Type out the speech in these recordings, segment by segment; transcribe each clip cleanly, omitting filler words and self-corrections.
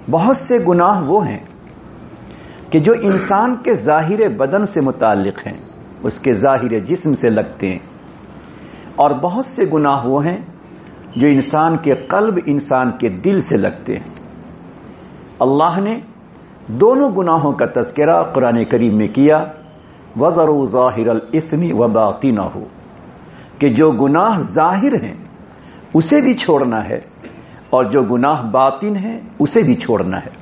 بہت سے گناہ وہ ہیں کہ جو انسان کے ظاہر بدن سے متعلق ہیں، اس کے ظاہر جسم سے لگتے ہیں، اور بہت سے گناہ وہ ہیں جو انسان کے قلب، انسان کے دل سے لگتے ہیں۔ اللہ نے دونوں گناہوں کا تذکرہ قرآن کریم میں کیا، وَذَرُوا ظَاهِرَ الْإِثْمِ وَبَاطِنَهُ، کہ جو گناہ ظاہر ہیں اسے بھی چھوڑنا ہے اور جو گناہ باطن ہیں اسے بھی چھوڑنا ہے۔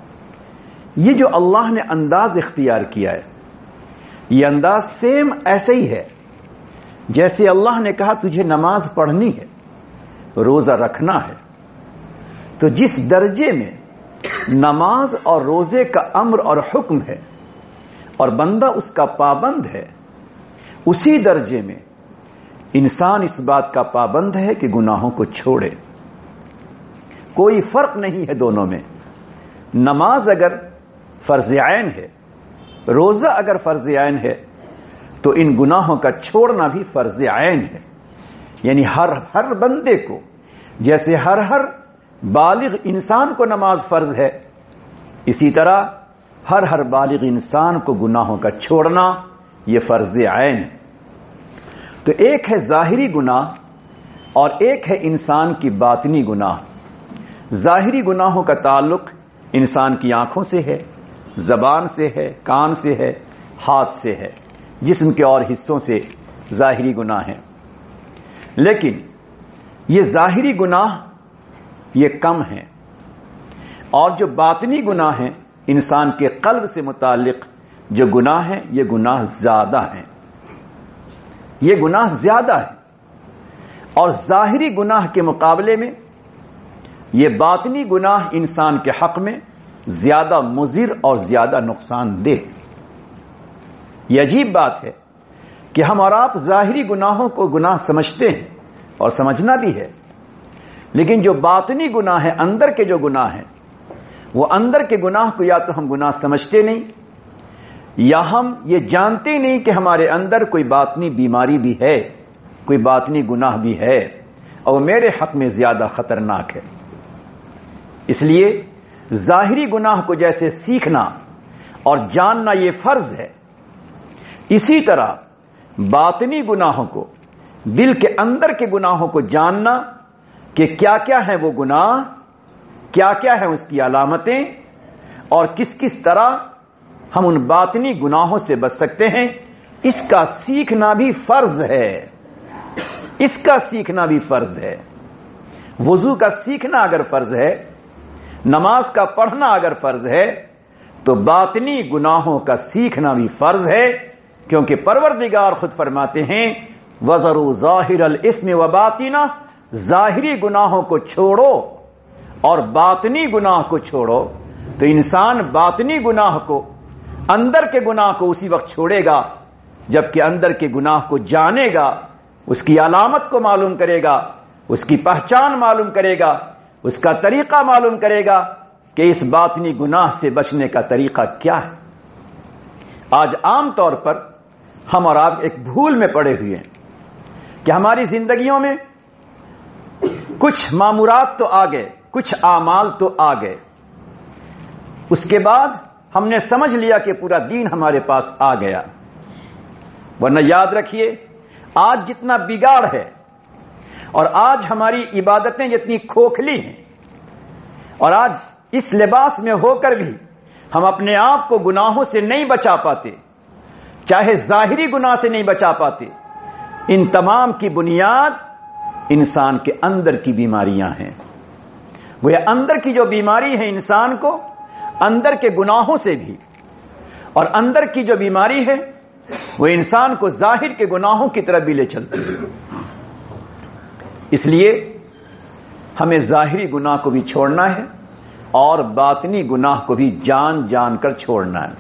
یہ جو اللہ نے انداز اختیار کیا ہے، یہ انداز سیم ایسے ہی ہے جیسے اللہ نے کہا تجھے نماز پڑھنی ہے، روزہ رکھنا ہے، تو جس درجے میں نماز اور روزے کا امر اور حکم ہے اور بندہ اس کا پابند ہے، اسی درجے میں انسان اس بات کا پابند ہے کہ گناہوں کو چھوڑے۔ کوئی فرق نہیں ہے دونوں میں۔ نماز اگر فرض عین ہے، روزہ اگر فرض عین ہے، تو ان گناہوں کا چھوڑنا بھی فرض عین ہے۔ یعنی ہر بندے کو، جیسے ہر بالغ انسان کو نماز فرض ہے، اسی طرح ہر بالغ انسان کو گناہوں کا چھوڑنا یہ فرض عین ہے۔ تو ایک ہے ظاہری گناہ اور ایک ہے انسان کی باطنی گناہ۔ ظاہری گناہوں کا تعلق انسان کی آنکھوں سے ہے، زبان سے ہے، کان سے ہے، ہاتھ سے ہے، جسم کے اور حصوں سے ظاہری گناہ ہیں۔ لیکن یہ ظاہری گناہ یہ کم ہیں، اور جو باطنی گناہ ہیں، انسان کے قلب سے متعلق جو گناہ ہیں، یہ گناہ زیادہ ہیں، یہ گناہ زیادہ ہیں۔ اور ظاہری گناہ کے مقابلے میں یہ باطنی گناہ انسان کے حق میں زیادہ مضر اور زیادہ نقصان دہ۔ یہ عجیب بات ہے کہ ہم اور آپ ظاہری گناہوں کو گناہ سمجھتے ہیں اور سمجھنا بھی ہے، لیکن جو باطنی گناہ ہے، اندر کے جو گناہ ہیں، وہ اندر کے گناہ کو یا تو ہم گناہ سمجھتے نہیں، یا ہم یہ جانتے نہیں کہ ہمارے اندر کوئی باطنی بیماری بھی ہے، کوئی باطنی گناہ بھی ہے، اور میرے حق میں زیادہ خطرناک ہے۔ اس لیے ظاہری گناہ کو جیسے سیکھنا اور جاننا یہ فرض ہے، اسی طرح باطنی گناہوں کو، دل کے اندر کے گناہوں کو جاننا کہ کیا کیا ہے وہ گناہ، کیا کیا ہے اس کی علامتیں، اور کس کس طرح ہم ان باطنی گناہوں سے بچ سکتے ہیں، اس کا سیکھنا بھی فرض ہے۔ اس کا سیکھنا بھی فرض ہے۔ وضو کا سیکھنا اگر فرض ہے، نماز کا پڑھنا اگر فرض ہے، تو باطنی گناہوں کا سیکھنا بھی فرض ہے، کیونکہ پروردگار خود فرماتے ہیں وَذَرُوا ظَاهِرَ الْإِثْمِ وَبَاطِنَهُ، ظاہری گناہوں کو چھوڑو اور باطنی گناہ کو چھوڑو۔ تو انسان باطنی گناہ کو، اندر کے گناہ کو اسی وقت چھوڑے گا جبکہ اندر کے گناہ کو جانے گا، اس کی علامت کو معلوم کرے گا، اس کی پہچان معلوم کرے گا، اس کا طریقہ معلوم کرے گا کہ اس باطنی گناہ سے بچنے کا طریقہ کیا ہے۔ آج عام طور پر ہم اور آپ ایک بھول میں پڑے ہوئے ہیں کہ ہماری زندگیوں میں کچھ مامورات تو آ گئے، کچھ اعمال تو آ گئے، اس کے بعد ہم نے سمجھ لیا کہ پورا دین ہمارے پاس آ گیا۔ ورنہ یاد رکھیے، آج جتنا بگاڑ ہے اور آج ہماری عبادتیں جتنی کھوکھلی ہیں، اور آج اس لباس میں ہو کر بھی ہم اپنے آپ کو گناہوں سے نہیں بچا پاتے، چاہے ظاہری گناہ سے نہیں بچا پاتے، ان تمام کی بنیاد انسان کے اندر کی بیماریاں ہیں۔ وہ اندر کی جو بیماری ہے انسان کو اندر کے گناہوں سے بھی، اور اندر کی جو بیماری ہے وہ انسان کو ظاہر کے گناہوں کی طرف بھی لے چلتی ہے۔ اس لیے ہمیں ظاہری گناہ کو بھی چھوڑنا ہے اور باطنی گناہ کو بھی جان جان کر چھوڑنا ہے۔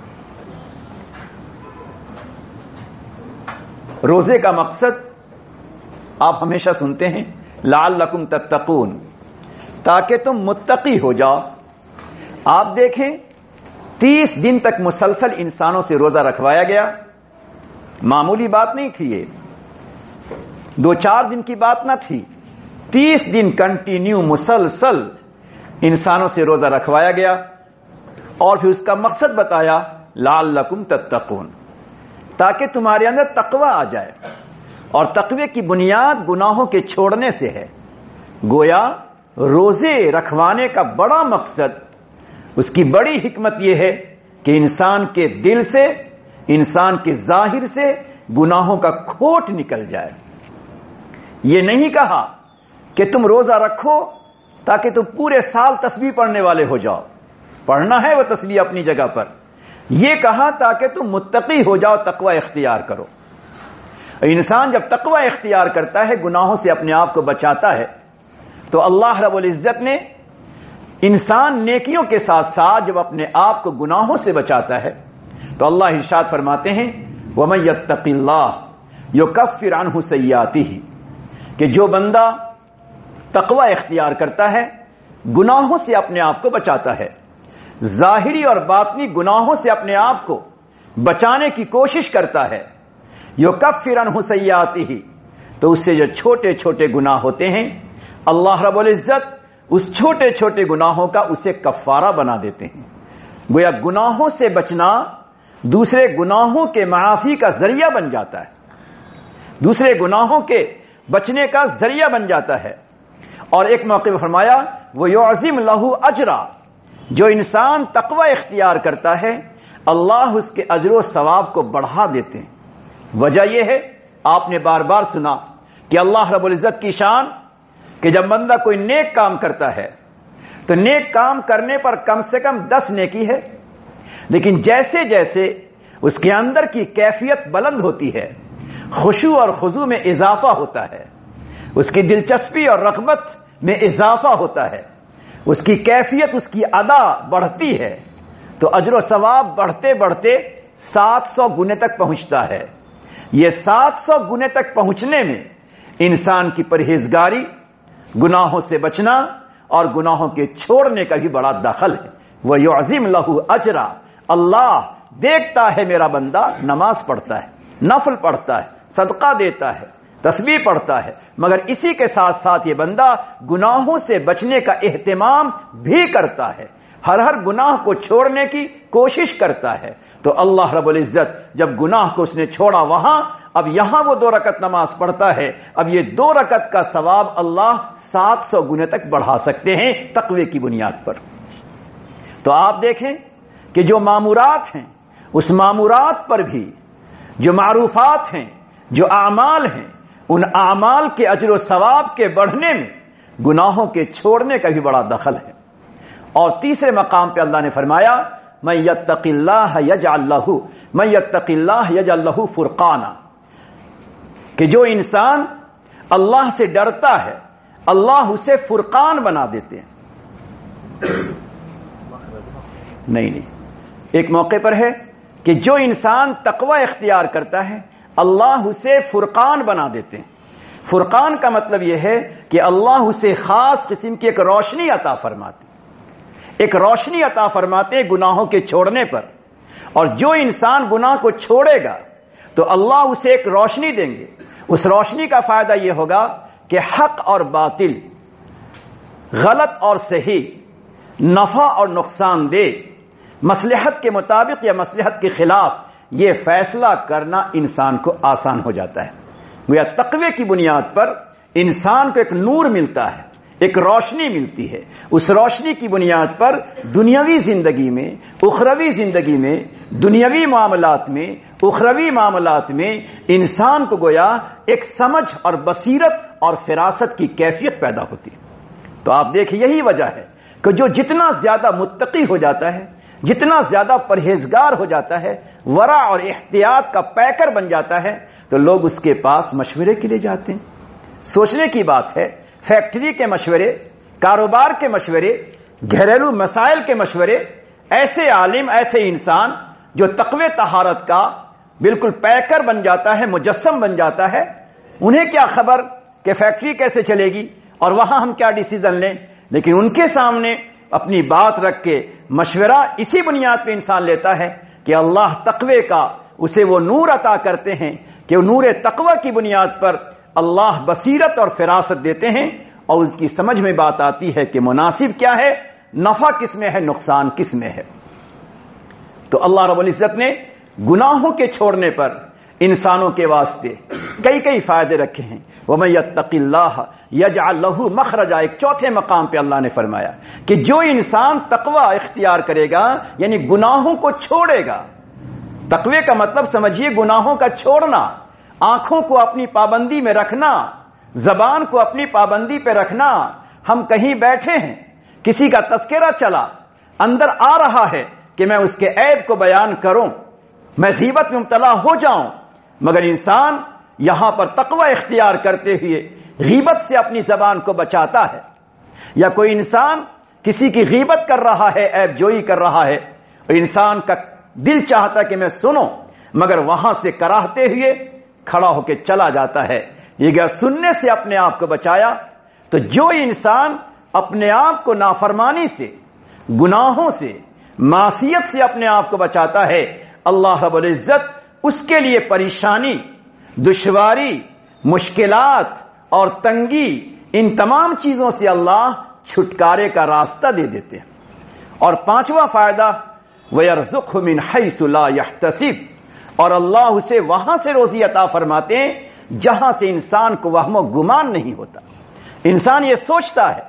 روزے کا مقصد آپ ہمیشہ سنتے ہیں لعلکم تتقون، تاکہ تم متقی ہو جاؤ۔ آپ دیکھیں 30 دن تک مسلسل انسانوں سے روزہ رکھوایا گیا، معمولی بات نہیں تھی، یہ 2-4 دن کی بات نہ تھی، 30 دن کنٹینیو مسلسل انسانوں سے روزہ رکھوایا گیا اور پھر اس کا مقصد بتایا لعلکم تتقون، تاکہ تمہارے اندر تقوی آ جائے، اور تقوی کی بنیاد گناہوں کے چھوڑنے سے ہے۔ گویا روزے رکھوانے کا بڑا مقصد، اس کی بڑی حکمت یہ ہے کہ انسان کے دل سے، انسان کے ظاہر سے گناہوں کا کھوٹ نکل جائے۔ یہ نہیں کہا کہ تم روزہ رکھو تاکہ تم پورے سال تسبیح پڑھنے والے ہو جاؤ، پڑھنا ہے وہ تسبیح اپنی جگہ پر، یہ کہا تاکہ تم متقی ہو جاؤ، تقوی اختیار کرو۔ انسان جب تقوی اختیار کرتا ہے، گناہوں سے اپنے آپ کو بچاتا ہے، تو اللہ رب العزت نے انسان نیکیوں کے ساتھ ساتھ جب اپنے آپ کو گناہوں سے بچاتا ہے تو اللہ ارشاد فرماتے ہیں وَمَن يَتَّقِ اللَّهَ يُكَفِّرْ عَنْهُ سَيِّئَاتِهِ، کہ جو بندہ تقوی اختیار کرتا ہے، گناہوں سے اپنے آپ کو بچاتا ہے، ظاہری اور باطنی گناہوں سے اپنے آپ کو بچانے کی کوشش کرتا ہے، يُكَفِّرْ عَنْهُ سَيِّئَاتِهِ، تو اس سے جو چھوٹے چھوٹے گناہ ہوتے ہیں، اللہ رب العزت اس چھوٹے چھوٹے گناہوں کا اسے کفارہ بنا دیتے ہیں۔ گویا گناہوں سے بچنا دوسرے گناہوں کے معافی کا ذریعہ بن جاتا ہے، دوسرے گناہوں کے بچنے کا ذریعہ بن جاتا ہے۔ اور ایک موقع میں فرمایا وَيُعْظِمْ لَهُ أَجْرًا، جو انسان تقوی اختیار کرتا ہے اللہ اس کے اجر و ثواب کو بڑھا دیتے ہیں۔ وجہ یہ ہے، آپ نے بار بار سنا کہ اللہ رب العزت کی شان کہ جب بندہ کوئی نیک کام کرتا ہے تو نیک کام کرنے پر کم سے کم 10 نیکی ہے، لیکن جیسے جیسے اس کے اندر کی کیفیت بلند ہوتی ہے، خشوع اور خضوع میں اضافہ ہوتا ہے، اس کی دلچسپی اور رغبت میں اضافہ ہوتا ہے، اس کی کیفیت، اس کی ادا بڑھتی ہے، تو اجر و ثواب بڑھتے بڑھتے 700 گنے تک پہنچتا ہے۔ یہ 700 گنے تک پہنچنے میں انسان کی پرہیزگاری، گناہوں سے بچنا اور گناہوں کے چھوڑنے کا بھی بڑا دخل ہے۔ وَيُعْظِمْ لَهُ أَجْرًا، اللہ دیکھتا ہے میرا بندہ نماز پڑھتا ہے، نفل پڑھتا ہے، صدقہ دیتا ہے، تسبیح پڑھتا ہے، مگر اسی کے ساتھ ساتھ یہ بندہ گناہوں سے بچنے کا اہتمام بھی کرتا ہے، ہر گناہ کو چھوڑنے کی کوشش کرتا ہے، تو اللہ رب العزت جب گناہ کو اس نے چھوڑا وہاں، اب یہاں وہ 2 رکعت نماز پڑھتا ہے، اب یہ 2 رکعت کا ثواب اللہ 700 گنے تک بڑھا سکتے ہیں تقوی کی بنیاد پر۔ تو آپ دیکھیں کہ جو مامورات ہیں، اس مامورات پر بھی جو معروفات ہیں، جو اعمال ہیں، ان اعمال کے اجر و ثواب کے بڑھنے میں گناہوں کے چھوڑنے کا بھی بڑا دخل ہے۔ اور تیسرے مقام پہ اللہ نے فرمایا من یتق اللہ یجعل لہ فرقانا، کہ جو انسان اللہ سے ڈرتا ہے اللہ اسے فرقان بنا دیتے ہیں۔ نہیں، ایک موقع پر ہے کہ جو انسان تقوی اختیار کرتا ہے اللہ اسے فرقان بنا دیتے ہیں۔ فرقان کا مطلب یہ ہے کہ اللہ اسے خاص قسم کی ایک روشنی عطا فرماتے، ایک روشنی عطا فرماتے ہیں گناہوں کے چھوڑنے پر، اور جو انسان گناہ کو چھوڑے گا تو اللہ اسے ایک روشنی دیں گے۔ اس روشنی کا فائدہ یہ ہوگا کہ حق اور باطل، غلط اور صحیح، نفع اور نقصان دہ، مصلحت کے مطابق یا مصلحت کے خلاف یہ فیصلہ کرنا انسان کو آسان ہو جاتا ہے۔ گویا تقوی کی بنیاد پر انسان کو ایک نور ملتا ہے، ایک روشنی ملتی ہے، اس روشنی کی بنیاد پر دنیاوی زندگی میں، اخروی زندگی میں، دنیاوی معاملات میں، اخروی معاملات میں انسان کو گویا ایک سمجھ اور بصیرت اور فراست کی کیفیت پیدا ہوتی ہے۔ تو آپ دیکھیں یہی وجہ ہے کہ جو جتنا زیادہ متقی ہو جاتا ہے، جتنا زیادہ پرہیزگار ہو جاتا ہے، ورع اور احتیاط کا پیکر بن جاتا ہے، تو لوگ اس کے پاس مشورے کے لیے جاتے ہیں۔ سوچنے کی بات ہے، فیکٹری کے مشورے، کاروبار کے مشورے، گھریلو مسائل کے مشورے، ایسے عالم، ایسے انسان جو تقوی طہارت کا بالکل پیکر بن جاتا ہے، مجسم بن جاتا ہے، انہیں کیا خبر کہ فیکٹری کیسے چلے گی اور وہاں ہم کیا ڈیسیزن لیں، لیکن ان کے سامنے اپنی بات رکھ کے مشورہ اسی بنیاد پہ انسان لیتا ہے کہ اللہ تقوی کا اسے وہ نور عطا کرتے ہیں کہ وہ نور تقوی کی بنیاد پر اللہ بصیرت اور فراست دیتے ہیں، اور اس کی سمجھ میں بات آتی ہے کہ مناسب کیا ہے نفع کس میں ہے، نقصان کس میں ہے۔ تو اللہ رب العزت نے گناہوں کے چھوڑنے پر انسانوں کے واسطے کئی فائدے رکھے ہیں۔ وَمَن يَتَّقِ اللَّهَ يَجْعَل لَّهُ مَخْرَجًا، ایک چوتھے مقام پہ اللہ نے فرمایا کہ جو انسان تقوی اختیار کرے گا، یعنی گناہوں کو چھوڑے گا۔ تقوی کا مطلب سمجھیے گناہوں کا چھوڑنا، آنکھوں کو اپنی پابندی میں رکھنا، زبان کو اپنی پابندی پہ رکھنا۔ ہم کہیں بیٹھے ہیں، کسی کا تذکرہ چلا، اندر آ رہا ہے کہ میں اس کے عیب کو بیان کروں، میں غیبت میں مبتلا ہو جاؤں، مگر انسان یہاں پر تقوی اختیار کرتے ہوئے غیبت سے اپنی زبان کو بچاتا ہے۔ یا کوئی انسان کسی کی غیبت کر رہا ہے، عیب جوئی کر رہا ہے، اور انسان کا دل چاہتا کہ میں سنوں، مگر وہاں سے کراہتے ہوئے کھڑا ہو کے چلا جاتا ہے۔ یہ گیا سننے سے اپنے آپ کو بچایا۔ تو جو انسان اپنے آپ کو نافرمانی سے، گناہوں سے، معصیت سے اپنے آپ کو بچاتا ہے، اللہ رب العزت اس کے لیے پریشانی، دشواری، مشکلات اور تنگی، ان تمام چیزوں سے اللہ چھٹکارے کا راستہ دے دیتے ہیں۔ اور پانچواں فائدہ، وَيَرْزُقْهُ مِنْ حَيْثُ لَا يَحْتَسِبُ، اور اللہ اسے وہاں سے روزی عطا فرماتے ہیں جہاں سے انسان کو وہم و گمان نہیں ہوتا۔ انسان یہ سوچتا ہے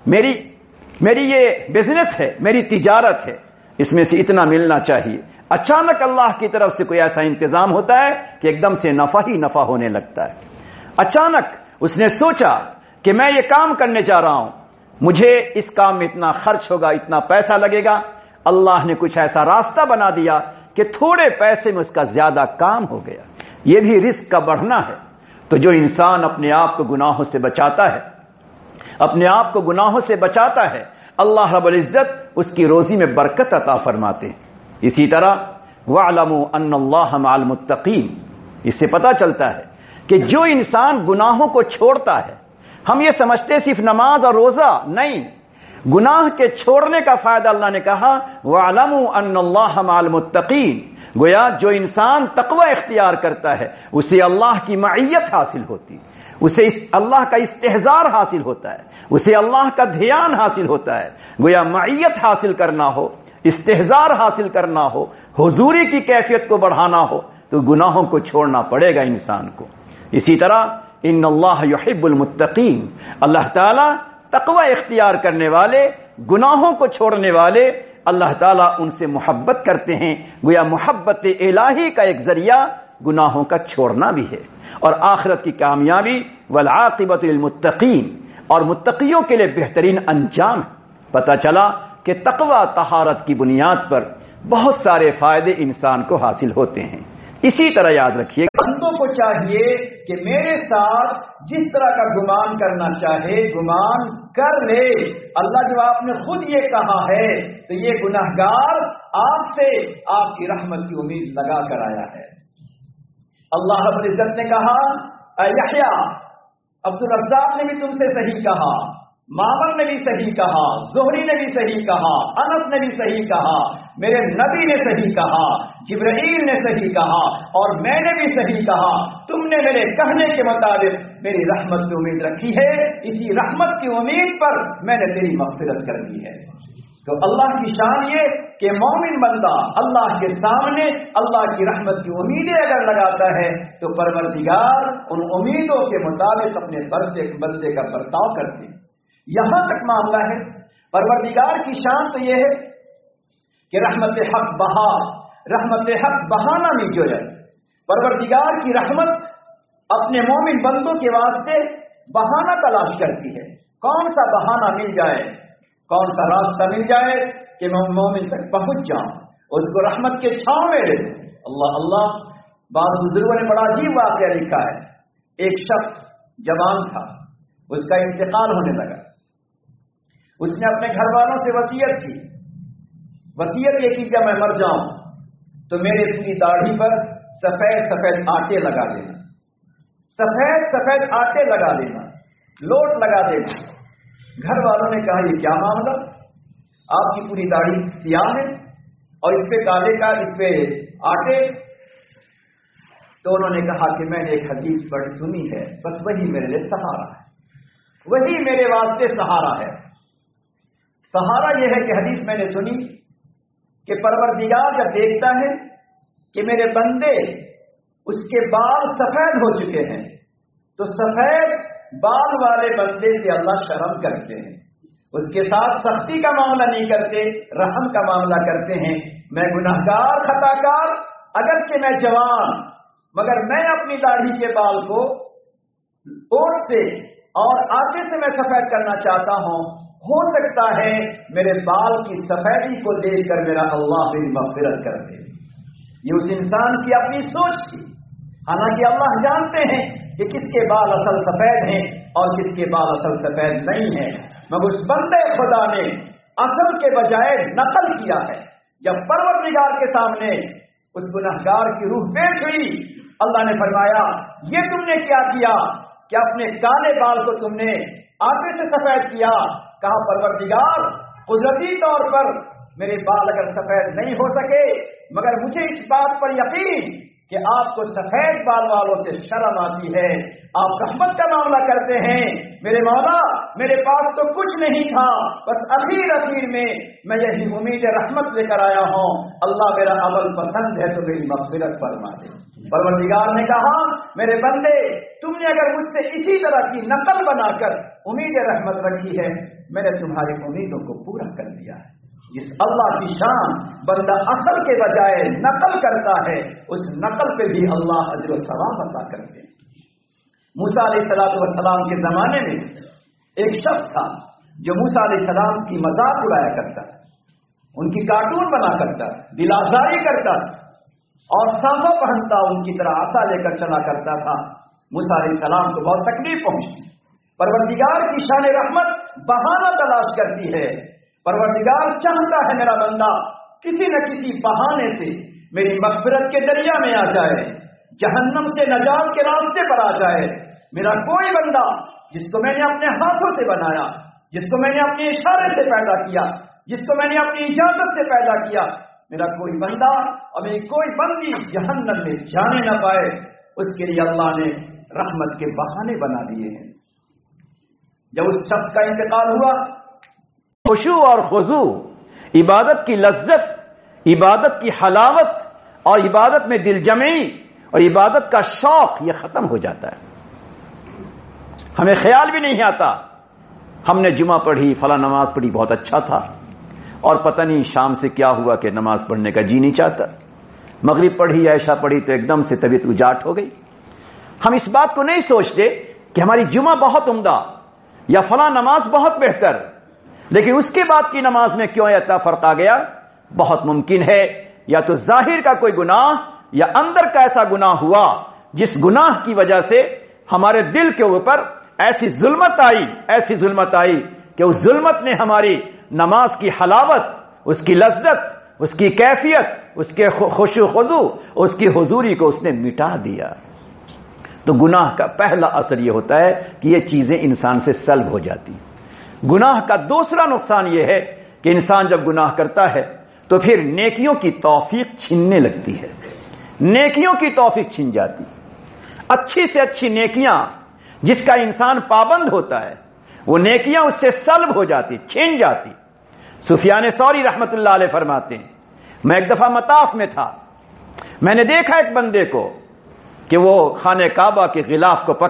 میری یہ بزنس ہے، میری تجارت ہے، اس میں سے اتنا ملنا چاہیے، اچانک اللہ کی طرف سے کوئی ایسا انتظام ہوتا ہے کہ ایک دم سے نفع ہی نفع ہونے لگتا ہے۔ اچانک اس نے سوچا کہ میں یہ کام کرنے جا رہا ہوں، مجھے اس کام میں اتنا خرچ ہوگا، اتنا پیسہ لگے گا، اللہ نے کچھ ایسا راستہ بنا دیا کہ تھوڑے پیسے میں اس کا زیادہ کام ہو گیا۔ یہ بھی رزق کا بڑھنا ہے۔ تو جو انسان اپنے آپ کو گناہوں سے بچاتا ہے، اپنے آپ کو گناہوں سے بچاتا ہے، اللہ رب العزت اس کی روزی میں برکت عطا فرماتے ہیں۔ اسی طرح وَاعْلَمُوا أَنَّ اللَّهَ مَعَ الْمُتَّقِينَ، اس سے پتہ چلتا ہے کہ جو انسان گناہوں کو چھوڑتا ہے، ہم یہ سمجھتے صرف نماز اور روزہ نہیں، گناہ کے چھوڑنے کا فائدہ اللہ نے کہا وَاعْلَمُوا أَنَّ اللَّهَ مَعَ الْمُتَّقِينَ، گویا جو انسان تقوی اختیار کرتا ہے اسے اللہ کی معیت حاصل ہوتی، اسے اللہ کا استحضار حاصل ہوتا ہے، اسے اللہ کا دھیان حاصل ہوتا ہے۔ گویا معیت حاصل کرنا ہو، استحضار حاصل کرنا ہو، حضوری کی کیفیت کو بڑھانا ہو تو گناہوں کو چھوڑنا پڑے گا انسان کو۔ اسی طرح ان اللہ یحب المتقین، اللہ تعالیٰ تقوی اختیار کرنے والے، گناہوں کو چھوڑنے والے، اللہ تعالیٰ ان سے محبت کرتے ہیں۔ گویا محبت الہی کا ایک ذریعہ گناہوں کا چھوڑنا بھی ہے۔ اور آخرت کی کامیابی والعاقبۃ للمتقین، اور متقیوں کے لیے بہترین انجام۔ پتہ چلا کہ تقوی طہارت کی بنیاد پر بہت سارے فائدے انسان کو حاصل ہوتے ہیں۔ اسی طرح یاد رکھیے بندوں کو چاہیے کہ میرے ساتھ جس طرح کا گمان کرنا چاہے گمان کر لے۔ اللہ جب آپ نے خود یہ کہا ہے تو یہ گناہگار آپ سے آپ کی رحمت کی امید لگا کر آیا ہے۔ اللہ رب العزت نے کہا اے یحییٰ، عبد الرزاق نے بھی تم سے صحیح کہا، معمر نے بھی صحیح کہا، زہری نے بھی صحیح کہا، انس نے بھی صحیح کہا، میرے نبی نے صحیح کہا، جبرائیل نے صحیح کہا، اور میں نے بھی صحیح کہا۔ تم نے میرے کہنے کے مطابق میری رحمت کی امید رکھی ہے، اسی رحمت کی امید پر میں نے تیری مغفرت کر دی ہے۔ تو اللہ کی شان یہ کہ مومن بندہ اللہ کے سامنے اللہ کی رحمت کی امیدیں اگر لگاتا ہے تو پروردگار ان امیدوں کے مطابق اپنے بندے کا برتاؤ کرتے ہیں۔ یہاں تک معاملہ ہے، پروردگار کی شان تو یہ ہے کہ رحمت حق بہانا نہیں جو ہے، پروردگار کی رحمت اپنے مومن بندوں کے واسطے بہانہ تلاش کرتی ہے۔ کون سا بہانہ مل جائے، کون سا راستہ مل جائے کہ میں مومن تک پہنچ جاؤں، اس کو رحمت کے چھاؤں میں لے دوں۔ اللہ اللہ، بعض بزرگوں نے بڑا عجیب واقعہ لکھا ہے۔ ایک شخص جوان تھا، اس کا انتقال ہونے لگا، اس نے اپنے گھر والوں سے وصیت کی، وصیت یہ کی کہ میں مر جاؤں تو میرے پوری داڑھی پر سفید سفید آٹے لگا دینا، سفید سفید آٹے لگا دینا، لوٹ لگا دینا۔ گھر والوں نے کہا یہ کیا معاملہ، آپ کی پوری داڑھی سیاہ ہے اور اس پہ کالے کا، اس پہ آٹے۔ تو انہوں نے کہا کہ میں نے ایک حدیث پڑھی سنی ہے، بس وہی میرے لیے سہارا ہے، وہی میرے واسطے سہارا ہے۔ सहारा यह है कि हदीस मैंने सुनी कि परवरदिगार जब देखता है कि मेरे बंदे उसके बाल सफेद हो चुके हैं तो सफेद बाल वाले बंदे से अल्लाह शर्म करते हैं, उसके साथ सख्ती का मामला नहीं करते, रहम का मामला करते हैं। मैं गुनाहगार खताकार, अगरचे मैं जवान, मगर मैं अपनी दाढ़ी के बाल को ओठ से और आगे से मैं सफेद करना चाहता हूं। हो सकता है मेरे बाल की सफेदी को देखकर मेरा अल्लाह मेरी मग़फ़िरत कर दे। ये उस इंसान की अपनी सोच थी। हालांकि अल्लाह जानते हैं कि किसके बाल असल सफेद हैं और किसके बाल असल सफेद नहीं हैं, मगर उस बंदे खुदा ने असल के बजाय नकल किया है। जब परवरदिगार के सामने उस गुनहगार की रूह पेश हुई, अल्लाह ने फरमाया ये तुमने क्या किया, क्या अपने काले बाल को तुमने आगे से सफेद किया? कहा परवरदिगार, कुदरती तौर पर मेरे बाल अगर सफेद नहीं हो सके, मगर मुझे इस बात पर यकीन कि आपको सफेद बाल वालों से शर्म आती है, आप रहमत का मामला करते हैं। मेरे मौला, मेरे पास तो कुछ नहीं था, बस अखीर में मैं यही उम्मीद रहमत लेकर आया हूं। अल्लाह मेरा अमल पसंद है तो मेरी मग़फ़िरत फरमा दे। परवरदिगार ने कहा मेरे बंदे, तुमने अगर मुझसे इसी तरह की नकल बनाकर उम्मीद रहमत रखी है, मैंने तुम्हारी उम्मीदों को पूरा कर दिया है। जिस अल्लाह की शान बंदा असल के बजाय नकल करता है, उस नकल पे भी अल्लाह अज्र व सवाब अता करते हैं। मूसा अलैहिस्सलाम के जमाने में एक शख्स था जो मूसा अलैहिस्सलाम की मजाक उड़ाया करता, उनकी कार्टून बना करता, दिलासारी करता और साफा पहनता, उनकी तरह आसा लेकर चला करता था। मूसा अलैहिस्सलाम को बहुत तकलीफ पहुंची। परवरदिगार की शान रहमत बहाना तलाश करती है। परवरदिगार चाहता है मेरा बंदा किसी न किसी बहाने से मेरी मग़फ़िरत के दरिया में आ जाए, जहन्नम से नजात के रास्ते पर आ जाए। मेरा कोई बंदा जिसको मैंने अपने हाथों से बनाया, जिसको मैंने अपने इशारे से पैदा किया, जिसको मैंने अपनी इजाजत से पैदा किया, मेरा कोई बंदा और मेरी कोई बंदी जहन्नम में जाने न पाए, उसके लिए अल्लाह ने रहमत के बहाने बना दिए हैं। जब उस शख्स का इंतकाल हुआ, खुशू और खुजू, इबादत की लज्जत, इबादत की हलावत और इबादत में दिलजमी और इबादत का शौक यह खत्म हो जाता है। हमें ख्याल भी नहीं आता, हमने जुमा पढ़ी, फला नमाज पढ़ी, बहुत अच्छा था, और पता नहीं शाम से क्या हुआ कि नमाज पढ़ने का जी नहीं चाहता। मगरिब पढ़ी, ऐशा पढ़ी तो एकदम से तबीयत उजाट हो गई। हम इस बात को नहीं सोचते कि हमारी जुमा बहुत उम्दा या फला नमाज बहुत बेहतर, लेकिन उसके बाद की नमाज में क्यों इतना फर्क आ गया? बहुत मुमकिन है या तो जाहिर का कोई गुनाह या अंदर का ऐसा गुनाह हुआ जिस गुनाह की वजह से हमारे दिल के ऊपर ऐसी जुल्मत आई कि उस जुल्मत ने हमारी नमाज की हलावत, उसकी लज्जत, उसकी कैफियत, उसके खुशू खुजू, उसकी हुजूरी को उसने मिटा दिया। तो गुनाह का पहला असर यह होता है कि ये चीजें इंसान से सल्ब हो जाती। गुनाह का दूसरा नुकसान यह है कि इंसान जब गुनाह करता है तो फिर नेकियों की तौफीक छीनने लगती है, नेकियों की तौफीक छीन जाती। अच्छी से अच्छी नेकियां जिसका इंसान पाबंद होता है, वो नेकियां उससे सल्ब हो जाती, छीन जाती। सुफियान सौरी रहमतुल्लाह अलैह फरमाते हैं, मैं एक दफा मताफ में था, मैंने देखा एक बंदे को कि वो खाने काबा के गिलाफ को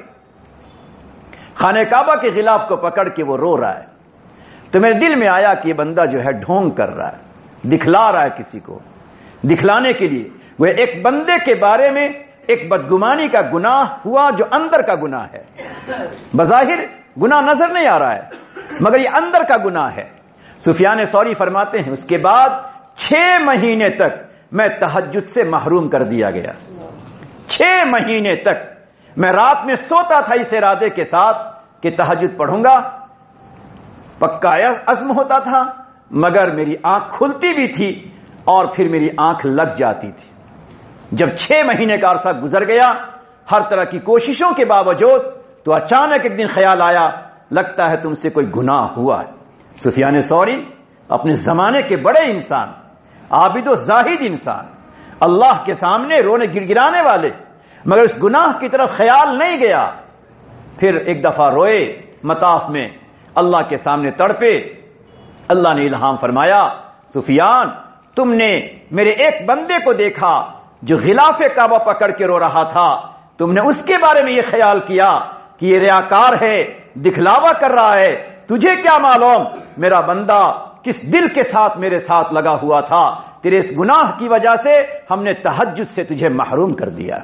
पकड़ के वो रो रहा है। तो मेरे दिल में आया कि ये बंदा जो है ढोंग कर रहा है, दिखला रहा है किसी को, दिखलाने के लिए। वो एक बंदे के बारे में एक बदगुमानी का गुनाह हुआ जो अंदर का गुनाह है। बज़ाहिर गुनाह नजर नहीं आ रहा है, मगर ये अंदर का गुनाह है। सुफियान सौरी फरमाते हैं, उसके बाद 6 महीने तक मैं तहज्जुद से महरूम कर दिया गया। 6 महीने तक मैं रात में सोता था इस इरादे के साथ कि तहज्जुद पढ़ूंगा, पक्का अज़्म होता था, मगर मेरी आंख खुलती भी थी और फिर मेरी आंख लग जाती थी। जब 6 महीने का अरसा गुजर गया, हर तरह की कोशिशों के बावजूद, तो अचानक एक दिन ख्याल आया, लगता है तुमसे कोई गुनाह हुआ है। सुफियान सौरी अपने जमाने के बड़े इंसान, आबिदो जाहिद इंसान, अल्लाह के सामने रोने गिड़गिड़ाने वाले, मगर उस गुनाह की तरफ ख्याल नहीं गया। फिर एक दफा रोए मताफ में, अल्लाह के सामने तड़पे, اللہ نے الہام فرمایا، سفیان تم نے میرے ایک بندے کو دیکھا جو غلاف کعبہ پکڑ کے رو رہا تھا، تم نے اس کے بارے میں یہ خیال کیا کہ یہ ریاکار ہے، دکھلاوا کر رہا ہے، تجھے کیا معلوم میرا بندہ کس دل کے ساتھ میرے ساتھ لگا ہوا تھا، تیرے اس گناہ کی وجہ سے ہم نے تہجد سے تجھے محروم کر دیا۔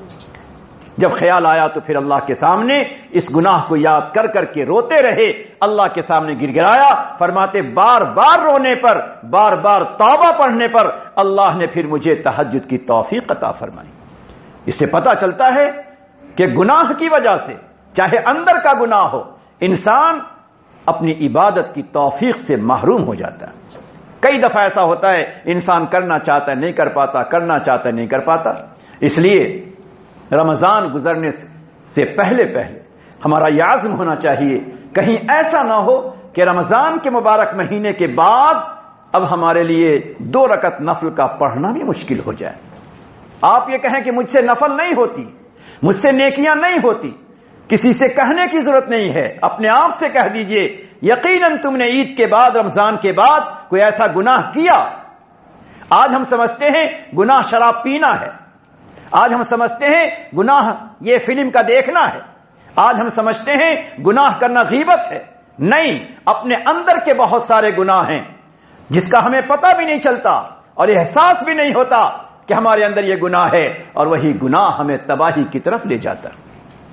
جب خیال آیا تو پھر اللہ کے سامنے اس گناہ کو یاد کر کر کے روتے رہے، اللہ کے سامنے گر گرایا، فرماتے بار بار رونے پر، بار بار توبہ پڑھنے پر اللہ نے پھر مجھے تہجد کی توفیق عطا فرمائی۔ اس سے پتہ چلتا ہے کہ گناہ کی وجہ سے، چاہے اندر کا گناہ ہو، انسان اپنی عبادت کی توفیق سے محروم ہو جاتا ہے۔ کئی دفعہ ایسا ہوتا ہے انسان کرنا چاہتا ہے نہیں کر پاتا، کرنا چاہتا ہے نہیں کر پاتا۔ اس لیے رمضان گزرنے سے پہلے ہمارا یہ عزم ہونا چاہیے، کہیں ایسا نہ ہو کہ رمضان کے مبارک مہینے کے بعد اب ہمارے لیے 2 رکعت نفل کا پڑھنا بھی مشکل ہو جائے۔ آپ یہ کہیں کہ مجھ سے نفل نہیں ہوتی، مجھ سے نیکیاں نہیں ہوتی، کسی سے کہنے کی ضرورت نہیں ہے، اپنے آپ سے کہہ دیجئے یقیناً تم نے عید کے بعد، رمضان کے بعد کوئی ایسا گناہ کیا۔ آج ہم سمجھتے ہیں گناہ شراب پینا ہے، آج ہم سمجھتے ہیں گناہ یہ فلم کا دیکھنا ہے، آج ہم سمجھتے ہیں گناہ کرنا غیبت ہے۔ نہیں، اپنے اندر کے بہت سارے گناہ ہیں جس کا ہمیں پتہ بھی نہیں چلتا اور احساس بھی نہیں ہوتا کہ ہمارے اندر یہ گناہ ہے، اور وہی گناہ ہمیں تباہی کی طرف لے جاتا ہے۔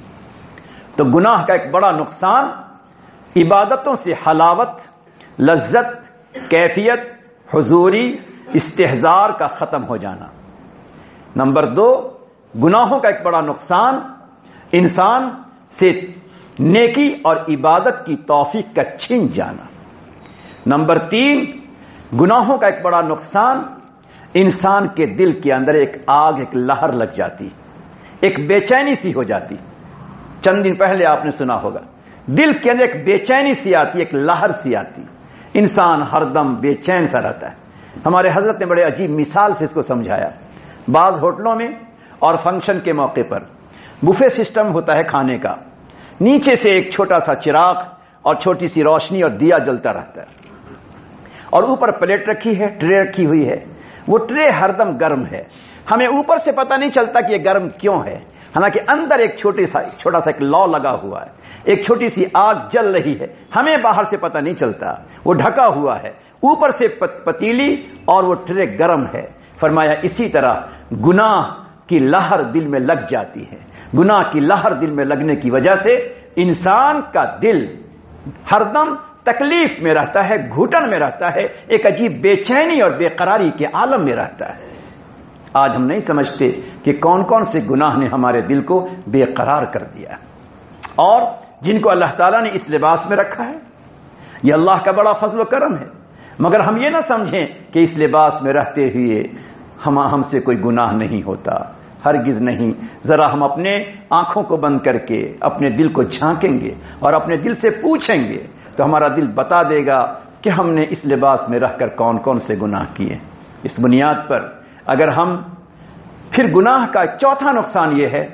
تو گناہ کا ایک بڑا نقصان عبادتوں سے حلاوت، لذت، کیفیت، حضوری، استحضار کا ختم ہو جانا۔ نمبر 2، گناہوں کا ایک بڑا نقصان انسان سے نیکی اور عبادت کی توفیق کا چھن جانا۔ نمبر 3، گناہوں کا ایک بڑا نقصان انسان کے دل کے اندر ایک آگ، ایک لہر لگ جاتی، ایک بے چینی سی ہو جاتی۔ چند دن پہلے آپ نے سنا ہوگا، دل کے اندر ایک بے چینی سی آتی، ایک لہر سی آتی، انسان ہر دم بے چین سا رہتا ہے۔ ہمارے حضرت نے بڑے عجیب مثال سے اس کو سمجھایا۔ بعض ہوٹلوں میں اور فنکشن کے موقع پر بفے سسٹم ہوتا ہے کھانے کا، نیچے سے ایک چھوٹا سا چراغ اور چھوٹی سی روشنی اور دیا جلتا رہتا ہے، اور اوپر پلیٹ رکھی ہے، ٹرے رکھی ہوئی ہے، وہ ٹرے ہر دم گرم ہے، ہمیں اوپر سے پتہ نہیں چلتا کہ یہ گرم کیوں ہے، حالانکہ اندر ایک چھوٹا سا ایک لو لگا ہوا ہے، ایک چھوٹی سی آگ جل رہی ہے، ہمیں باہر سے پتہ نہیں چلتا، وہ ڈھکا ہوا ہے، اوپر سے پتیلی اور وہ ٹرے گرم ہے۔ فرمایا اسی طرح گناہ کی لہر دل میں لگ جاتی ہے، گناہ کی لہر دل میں لگنے کی وجہ سے انسان کا دل ہر دم تکلیف میں رہتا ہے، گھٹن میں رہتا ہے، ایک عجیب بے چینی اور بے قراری کے عالم میں رہتا ہے۔ آج ہم نہیں سمجھتے کہ کون کون سے گناہ نے ہمارے دل کو بے قرار کر دیا، اور جن کو اللہ تعالیٰ نے اس لباس میں رکھا ہے، یہ اللہ کا بڑا فضل و کرم ہے، مگر ہم یہ نہ سمجھیں کہ اس لباس میں رہتے ہوئے ہم سے کوئی گناہ نہیں ہوتا، ہرگز نہیں۔ ذرا ہم اپنے آنکھوں کو بند کر کے اپنے دل کو جھانکیں گے اور اپنے دل سے پوچھیں گے تو ہمارا دل بتا دے گا کہ ہم نے اس لباس میں رہ کر کون کون سے گناہ کیے۔ اس بنیاد پر اگر ہم پھر گناہ کا چوتھا نقصان یہ ہے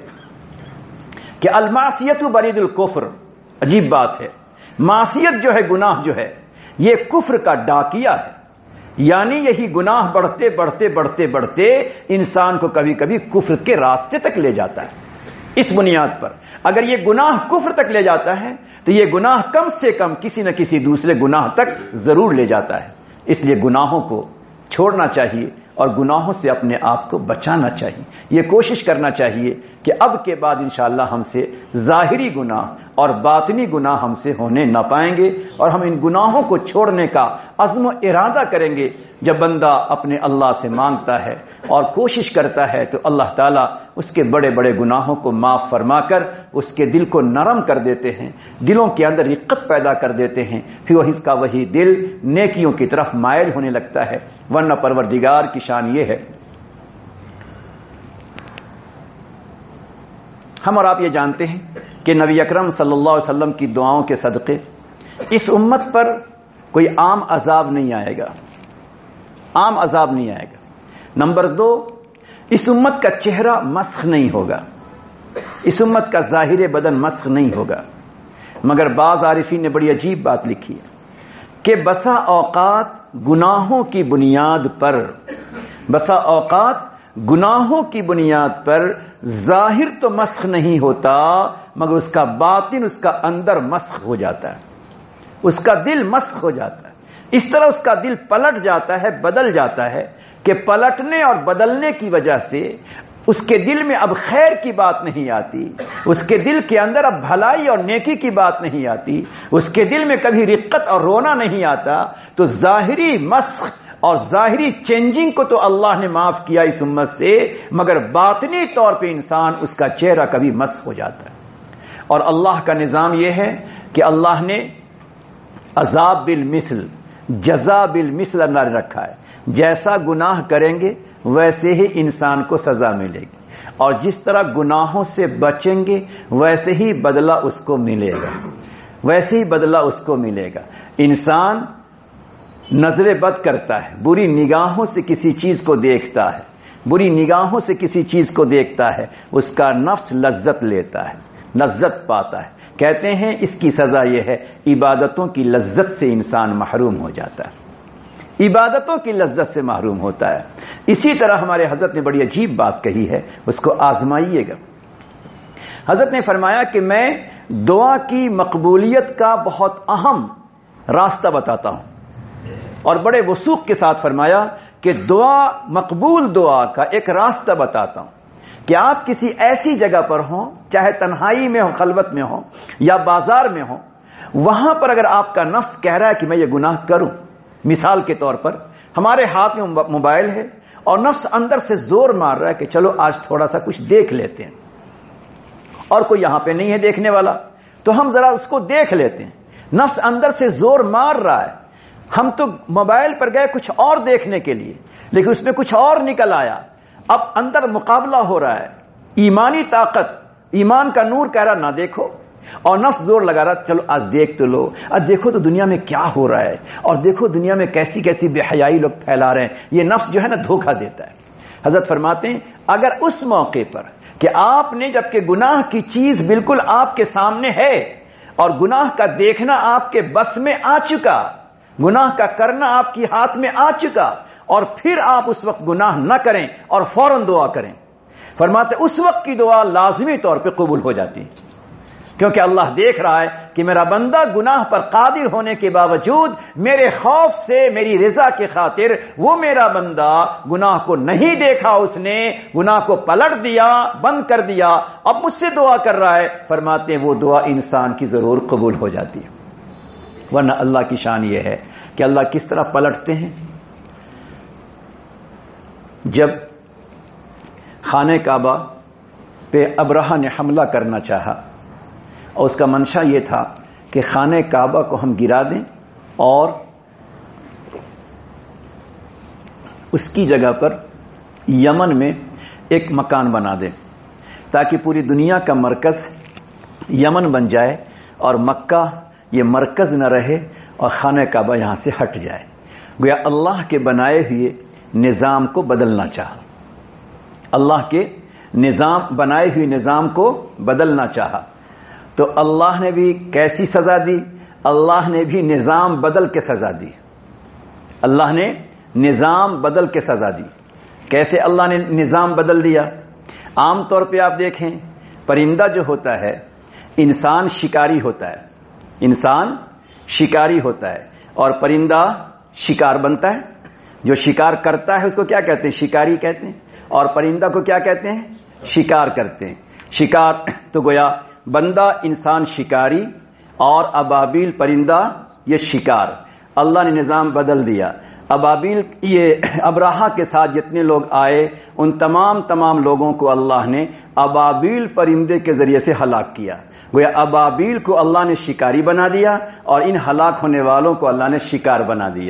کہ المعصیت برید الکفر، عجیب بات ہے، معصیت جو ہے، گناہ جو ہے، یہ کفر کا ڈاکیا ہے، یعنی یہی گناہ بڑھتے بڑھتے بڑھتے بڑھتے انسان کو کبھی کبھی کفر کے راستے تک لے جاتا ہے۔ اس بنیاد پر اگر یہ گناہ کفر تک لے جاتا ہے تو یہ گناہ کم سے کم کسی نہ کسی دوسرے گناہ تک ضرور لے جاتا ہے۔ اس لیے گناہوں کو چھوڑنا چاہیے اور گناہوں سے اپنے آپ کو بچانا چاہیے، یہ کوشش کرنا چاہیے کہ اب کے بعد انشاءاللہ ہم سے ظاہری گناہ اور باطنی گناہ ہم سے ہونے نہ پائیں گے، اور ہم ان گناہوں کو چھوڑنے کا عزم و ارادہ کریں گے۔ جب بندہ اپنے اللہ سے مانگتا ہے اور کوشش کرتا ہے تو اللہ تعالیٰ اس کے بڑے بڑے گناہوں کو معاف فرما کر اس کے دل کو نرم کر دیتے ہیں، دلوں کے اندر رقت پیدا کر دیتے ہیں، پھر اس کا وہی دل نیکیوں کی طرف مائل ہونے لگتا ہے۔ ورنہ پروردگار کی شان یہ ہے، ہم اور آپ یہ جانتے ہیں کہ نبی اکرم صلی اللہ علیہ وسلم کی دعاؤں کے صدقے اس امت پر کوئی عام عذاب نہیں آئے گا، عام عذاب نہیں آئے گا۔ نمبر 2، اس امت کا چہرہ مسخ نہیں ہوگا، اس امت کا ظاہر بدن مسخ نہیں ہوگا، مگر بعض عارفین نے بڑی عجیب بات لکھی ہے کہ بسا اوقات گناہوں کی بنیاد پر گناہوں کی بنیاد پر ظاہر تو مسخ نہیں ہوتا، مگر اس کا باطن، اس کا اندر مسخ ہو جاتا ہے، اس کا دل مسخ ہو جاتا ہے۔ اس طرح اس کا دل پلٹ جاتا ہے، بدل جاتا ہے کہ پلٹنے اور بدلنے کی وجہ سے اس کے دل میں اب خیر کی بات نہیں آتی، اس کے دل کے اندر اب بھلائی اور نیکی کی بات نہیں آتی، اس کے دل میں کبھی رقت اور رونا نہیں آتا۔ تو ظاہری مسخ اور ظاہری چینجنگ کو تو اللہ نے معاف کیا اس امت سے، مگر باطنی طور پہ انسان اس کا چہرہ کبھی مسخ ہو جاتا ہے۔ اور اللہ کا نظام یہ ہے کہ اللہ نے عذاب بالمثل، جزا بالمثل اللہ نے رکھا ہے۔ جیسا گناہ کریں گے ویسے ہی انسان کو سزا ملے گی، اور جس طرح گناہوں سے بچیں گے ویسے ہی بدلہ اس کو ملے گا، ویسے ہی بدلہ اس کو ملے گا۔ انسان نظر بد کرتا ہے، بری نگاہوں سے کسی چیز کو دیکھتا ہے، بری نگاہوں سے کسی چیز کو دیکھتا ہے، اس کا نفس لذت لیتا ہے، لذت پاتا ہے۔ کہتے ہیں اس کی سزا یہ ہے، عبادتوں کی لذت سے انسان محروم ہو جاتا ہے، عبادتوں کی لذت سے محروم ہوتا ہے۔ اسی طرح ہمارے حضرت نے بڑی عجیب بات کہی ہے، اس کو آزمائیے گا۔ حضرت نے فرمایا کہ میں دعا کی مقبولیت کا بہت اہم راستہ بتاتا ہوں، اور بڑے وثوق کے ساتھ فرمایا کہ مقبول دعا کا ایک راستہ بتاتا ہوں کہ آپ کسی ایسی جگہ پر ہوں، چاہے تنہائی میں ہو، خلوت میں ہو یا بازار میں ہو، وہاں پر اگر آپ کا نفس کہہ رہا ہے کہ میں یہ گناہ کروں، مثال کے طور پر ہمارے ہاتھ میں موبائل ہے اور نفس اندر سے زور مار رہا ہے کہ چلو آج تھوڑا سا کچھ دیکھ لیتے ہیں، اور کوئی یہاں پہ نہیں ہے دیکھنے والا تو ہم ذرا اس کو دیکھ لیتے ہیں۔ نفس اندر سے زور مار رہا ہے، ہم تو موبائل پر گئے کچھ اور دیکھنے کے لیے، لیکن اس میں کچھ اور نکل آیا، اب اندر مقابلہ ہو رہا ہے، ایمانی طاقت، ایمان کا نور کہہ رہا نہ دیکھو، اور نفس زور لگا رہا چلو آج دیکھ تو لو، اب دیکھو تو دنیا میں کیا ہو رہا ہے، اور دیکھو دنیا میں کیسی کیسی بے حیائی لوگ پھیلا رہے ہیں۔ یہ نفس جو ہے نا دھوکہ دیتا ہے۔ حضرت فرماتے ہیں اگر اس موقع پر کہ آپ نے جبکہ گناہ کی چیز بالکل آپ کے سامنے ہے اور گناہ کا دیکھنا آپ کے بس میں آ چکا، گناہ کا کرنا آپ کی ہاتھ میں آ چکا، اور پھر آپ اس وقت گناہ نہ کریں اور فوراً دعا کریں، فرماتے اس وقت کی دعا لازمی طور پہ قبول ہو جاتی ہے، کیونکہ اللہ دیکھ رہا ہے کہ میرا بندہ گناہ پر قادر ہونے کے باوجود میرے خوف سے، میری رضا کے خاطر وہ میرا بندہ گناہ کو نہیں دیکھا، اس نے گناہ کو پلٹ دیا، بند کر دیا، اب مجھ سے دعا کر رہا ہے، فرماتے ہیں وہ دعا انسان کی ضرور قبول ہو جاتی ہے۔ ورنہ اللہ کی شان یہ ہے کہ اللہ کس طرح پلٹتے ہیں۔ جب خانہ کعبہ پہ ابرہہ نے حملہ کرنا چاہا اور اس کا منشا یہ تھا کہ خانہ کعبہ کو ہم گرا دیں اور اس کی جگہ پر یمن میں ایک مکان بنا دیں تاکہ پوری دنیا کا مرکز یمن بن جائے اور مکہ یہ مرکز نہ رہے اور خانہ کعبہ یہاں سے ہٹ جائے۔ گویا اللہ کے بنائے ہوئے نظام کو بدلنا چاہا، اللہ کے بنائے ہوئے نظام کو بدلنا چاہا، تو اللہ نے بھی کیسی سزا دی؟ اللہ نے بھی نظام بدل کے سزا دی، اللہ نے نظام بدل کے سزا دی۔ کیسے اللہ نے نظام بدل دیا؟ عام طور پہ آپ دیکھیں پرندہ جو ہوتا ہے، انسان شکاری ہوتا ہے، انسان شکاری ہوتا ہے اور پرندہ شکار بنتا ہے، جو شکار کرتا ہے اس کو کیا کہتے ہیں؟ شکاری کہتے ہیں، اور پرندہ کو کیا کہتے ہیں؟ شکار کرتے ہیں۔ شکار تو گویا بندہ انسان شکاری اور ابابیل پرندہ یہ شکار۔ اللہ نے نظام بدل دیا، ابابیل یہ ابراہا کے ساتھ جتنے لوگ آئے ان تمام لوگوں کو اللہ نے ابابیل پرندے کے ذریعے سے ہلاک کیا۔ گویا ابابیل کو اللہ نے شکاری بنا دیا اور ان ہلاک ہونے والوں کو اللہ نے شکار بنا دیا۔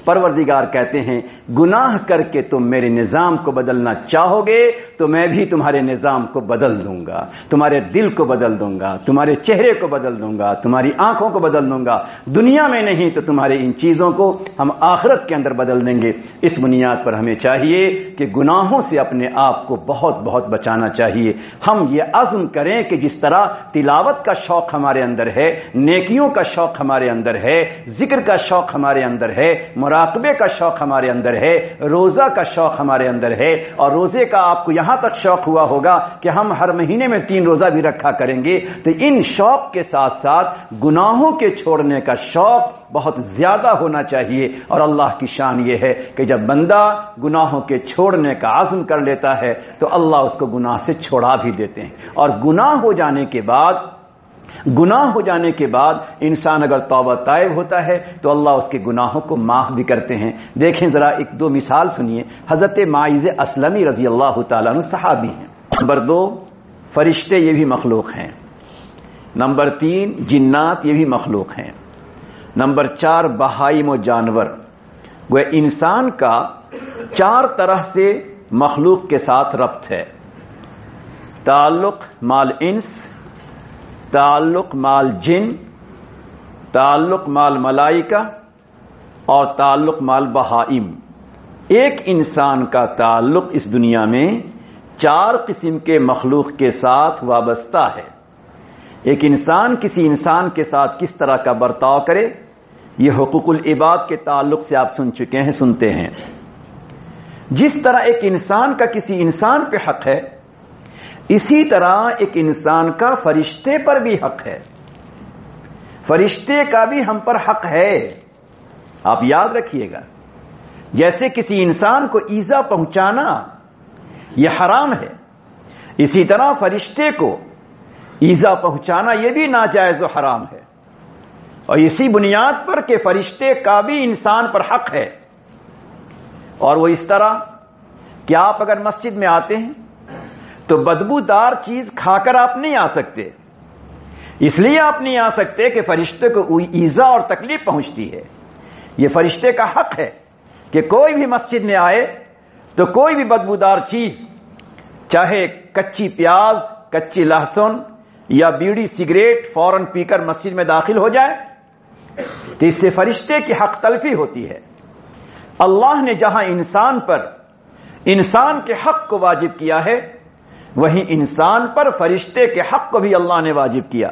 پروردگار کہتے ہیں گناہ کر کے تم میرے نظام کو بدلنا چاہو گے تو میں بھی تمہارے نظام کو بدل دوں گا، تمہارے دل کو بدل دوں گا، تمہارے چہرے کو بدل دوں گا، تمہاری آنکھوں کو بدل دوں گا، دنیا میں نہیں تو تمہارے ان چیزوں کو ہم آخرت کے اندر بدل دیں گے۔ اس بنیاد پر ہمیں چاہیے کہ گناہوں سے اپنے آپ کو بہت بہت بچانا چاہیے۔ ہم یہ عزم کریں کہ جس طرح تلاوت کا شوق ہمارے اندر ہے، نیکیوں کا شوق ہمارے اندر ہے، ذکر کا شوق ہمارے اندر ہے، مراقبے کا شوق ہمارے اندر ہے، روزہ کا شوق ہمارے اندر ہے، اور روزے کا آپ کو یہاں تک شوق ہوا ہوگا کہ ہم ہر مہینے میں 3 روزہ بھی رکھا کریں گے، تو ان شوق کے ساتھ ساتھ گناہوں کے چھوڑنے کا شوق بہت زیادہ ہونا چاہیے۔ اور اللہ کی شان یہ ہے کہ جب بندہ گناہوں کے چھوڑنے کا عزم کر لیتا ہے تو اللہ اس کو گناہ سے چھوڑا بھی دیتے ہیں، اور گناہ ہو جانے کے بعد انسان اگر توبہ تائب ہوتا ہے تو اللہ اس کے گناہوں کو معاف بھی کرتے ہیں۔ دیکھیں ذرا 1-2 مثال سنیے۔ حضرت معاذ اسلمی رضی اللہ تعالیٰ عنہ صحابی ہیں۔ نمبر 2 فرشتے، یہ بھی مخلوق ہیں۔ نمبر 3 جنات، یہ بھی مخلوق ہیں۔ نمبر 4 بہائم و جانور۔ وہ انسان کا 4 طرح سے مخلوق کے ساتھ ربط ہے، تعلق مال انس، تعلق مال جن، تعلق مال ملائکہ، اور تعلق مال بہائم۔ ایک انسان کا تعلق اس دنیا میں 4 قسم کے مخلوق کے ساتھ وابستہ ہے۔ ایک انسان کسی انسان کے ساتھ کس طرح کا برتاؤ کرے، یہ حقوق العباد کے تعلق سے آپ سن چکے ہیں، سنتے ہیں۔ جس طرح ایک انسان کا کسی انسان پہ حق ہے، اسی طرح ایک انسان کا فرشتے پر بھی حق ہے، فرشتے کا بھی ہم پر حق ہے۔ آپ یاد رکھیے گا، جیسے کسی انسان کو ایذا پہنچانا یہ حرام ہے، اسی طرح فرشتے کو ایذا پہنچانا یہ بھی ناجائز و حرام ہے، اور اسی بنیاد پر کہ فرشتے کا بھی انسان پر حق ہے۔ اور وہ اس طرح کہ آپ اگر مسجد میں آتے ہیں تو بدبودار چیز کھا کر آپ نہیں آ سکتے، اس لیے آپ نہیں آ سکتے کہ فرشتے کو ایذا اور تکلیف پہنچتی ہے۔ یہ فرشتے کا حق ہے کہ کوئی بھی مسجد میں آئے تو کوئی بھی بدبودار چیز، چاہے کچی پیاز، کچی لہسن یا بیڑی سگریٹ، فوراً پی کر مسجد میں داخل ہو جائے، تو اس سے فرشتے کی حق تلفی ہوتی ہے۔ اللہ نے جہاں انسان پر انسان کے حق کو واجب کیا ہے، وہیں انسان پر فرشتے کے حق کو بھی اللہ نے واجب کیا۔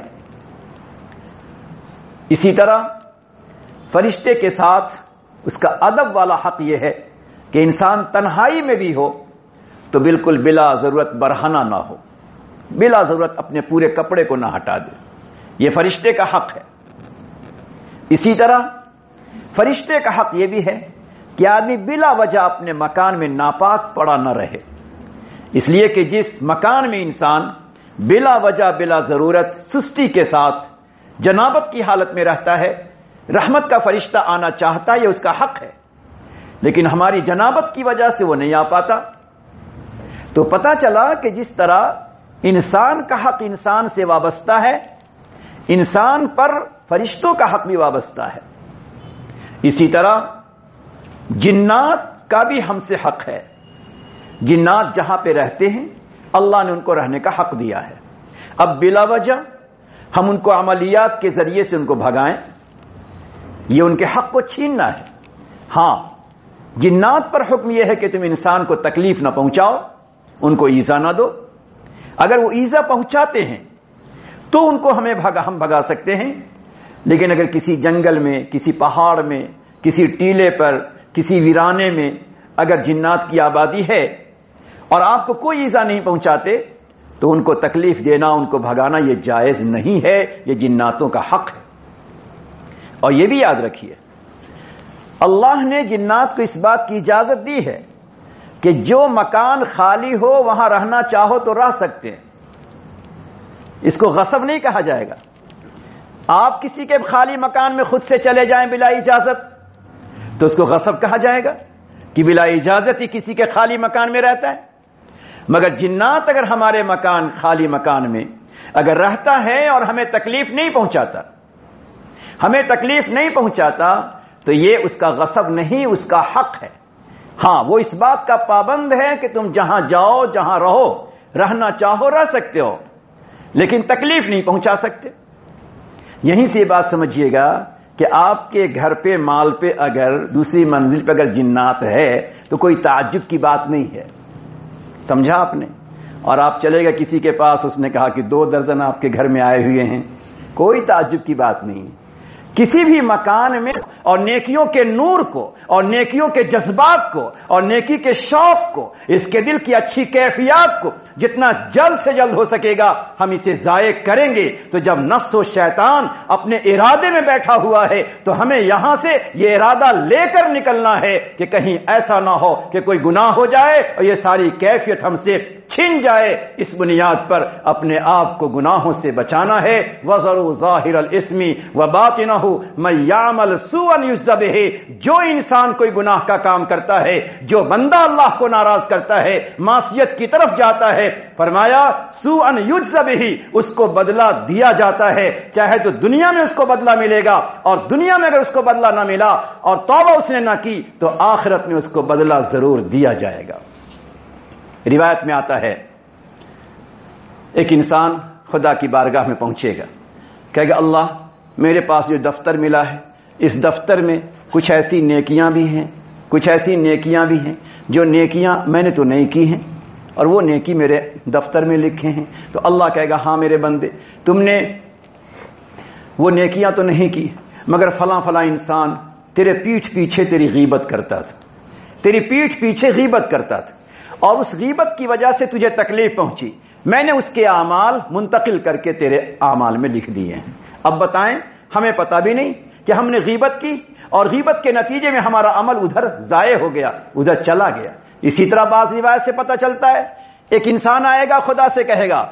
اسی طرح فرشتے کے ساتھ اس کا ادب والا حق یہ ہے کہ انسان تنہائی میں بھی ہو تو بالکل بلا ضرورت برہنہ نہ ہو، بلا ضرورت اپنے پورے کپڑے کو نہ ہٹا دے، یہ فرشتے کا حق ہے۔ اسی طرح فرشتے کا حق یہ بھی ہے کہ آدمی بلا وجہ اپنے مکان میں ناپاک پڑا نہ رہے، اس لیے کہ جس مکان میں انسان بلا وجہ بلا ضرورت سستی کے ساتھ جنابت کی حالت میں رہتا ہے، رحمت کا فرشتہ آنا چاہتا ہے، یہ اس کا حق ہے، لیکن ہماری جنابت کی وجہ سے وہ نہیں آ پاتا۔ تو پتہ چلا کہ جس طرح انسان کا حق انسان سے وابستہ ہے، انسان پر فرشتوں کا حق بھی وابستہ ہے۔ اسی طرح جنات کا بھی ہم سے حق ہے۔ جنات جہاں پہ رہتے ہیں اللہ نے ان کو رہنے کا حق دیا ہے، اب بلا وجہ ہم ان کو عملیات کے ذریعے سے ان کو بھگائیں، یہ ان کے حق کو چھیننا ہے۔ ہاں، جنات پر حکم یہ ہے کہ تم انسان کو تکلیف نہ پہنچاؤ، ان کو ایذا نہ دو۔ اگر وہ ایذا پہنچاتے ہیں تو ان کو ہم بھگا سکتے ہیں، لیکن اگر کسی جنگل میں، کسی پہاڑ میں، کسی ٹیلے پر، کسی ویرانے میں اگر جنات کی آبادی ہے اور آپ کو کوئی ایذا نہیں پہنچاتے تو ان کو تکلیف دینا، ان کو بھگانا یہ جائز نہیں ہے، یہ جناتوں کا حق ہے۔ اور یہ بھی یاد رکھیے، اللہ نے جنات کو اس بات کی اجازت دی ہے کہ جو مکان خالی ہو وہاں رہنا چاہو تو رہ سکتے ہیں، اس کو غصب نہیں کہا جائے گا۔ آپ کسی کے خالی مکان میں خود سے چلے جائیں بلا اجازت تو اس کو غصب کہا جائے گا کہ بلا اجازت ہی کسی کے خالی مکان میں رہتا ہے۔ مگر جنات اگر ہمارے مکان، خالی مکان میں اگر رہتا ہے اور ہمیں تکلیف نہیں پہنچاتا، تو یہ اس کا غصب نہیں، اس کا حق ہے۔ ہاں، وہ اس بات کا پابند ہے کہ تم جہاں جاؤ، جہاں رہو، رہنا چاہو رہ سکتے ہو، لیکن تکلیف نہیں پہنچا سکتے۔ یہیں سے یہ بات سمجھیے گا کہ آپ کے گھر پہ، مال پہ اگر دوسری منزل پہ اگر جنات ہے تو کوئی تعجب کی بات نہیں ہے، سمجھا آپ نے؟ اور آپ چلے گا کسی کے پاس، اس نے کہا کہ 2 درجن آپ کے گھر میں آئے ہوئے ہیں، کوئی تعجب کی بات نہیں۔ کسی بھی مکان میں اور نیکیوں کے نور کو اور نیکیوں کے جذبات کو اور نیکی کے شوق کو، اس کے دل کی اچھی کیفیات کو جتنا جلد سے جلد ہو سکے گا ہم اسے ضائع کریں گے۔ تو جب نفس و شیطان اپنے ارادے میں بیٹھا ہوا ہے تو ہمیں یہاں سے یہ ارادہ لے کر نکلنا ہے کہ کہیں ایسا نہ ہو کہ کوئی گناہ ہو جائے اور یہ ساری کیفیت ہم سے چھن جائے۔ اس بنیاد پر اپنے آپ کو گناہوں سے بچانا ہے۔ وَذَرُوا ظَاهِرَ الْإِثْمِ وَبَاطِنَهُ مَن يَعْمَلْ سُوءًا يُجْزَ بِهِ۔ جو انسان کوئی گناہ کا کام کرتا ہے، جو بندہ اللہ کو ناراض کرتا ہے، معصیت کی طرف جاتا ہے، فرمایا سُوءًا يُجْزَ بِهِ، اس کو بدلہ دیا جاتا ہے، چاہے تو دنیا میں اس کو بدلہ ملے گا، اور دنیا میں اگر اس کو بدلہ نہ ملا اور توبہ اس نے نہ کی تو آخرت میں اس کو بدلہ ضرور دیا جائے گا۔ روایت میں آتا ہے ایک انسان خدا کی بارگاہ میں پہنچے گا، کہے گا اللہ میرے پاس جو دفتر ملا ہے، اس دفتر میں کچھ ایسی نیکیاں بھی ہیں، کچھ ایسی نیکیاں بھی ہیں جو نیکیاں میں نے تو نہیں کی ہیں اور وہ نیکی میرے دفتر میں لکھے ہیں۔ تو اللہ کہے گا ہاں میرے بندے، تم نے وہ نیکیاں تو نہیں کی، مگر فلاں فلاں انسان تیرے پیٹھ پیچھے تیری غیبت کرتا تھا، تیری پیٹھ پیچھے غیبت کرتا تھا، اور اس غیبت کی وجہ سے تجھے تکلیف پہنچی، میں نے اس کے اعمال منتقل کر کے تیرے اعمال میں لکھ دیے ہیں۔ اب بتائیں، ہمیں پتہ بھی نہیں کہ ہم نے غیبت کی اور غیبت کے نتیجے میں ہمارا عمل ادھر ضائع ہو گیا، ادھر چلا گیا۔ اسی طرح بعض روایت سے پتہ چلتا ہے ایک انسان آئے گا خدا سے کہے گا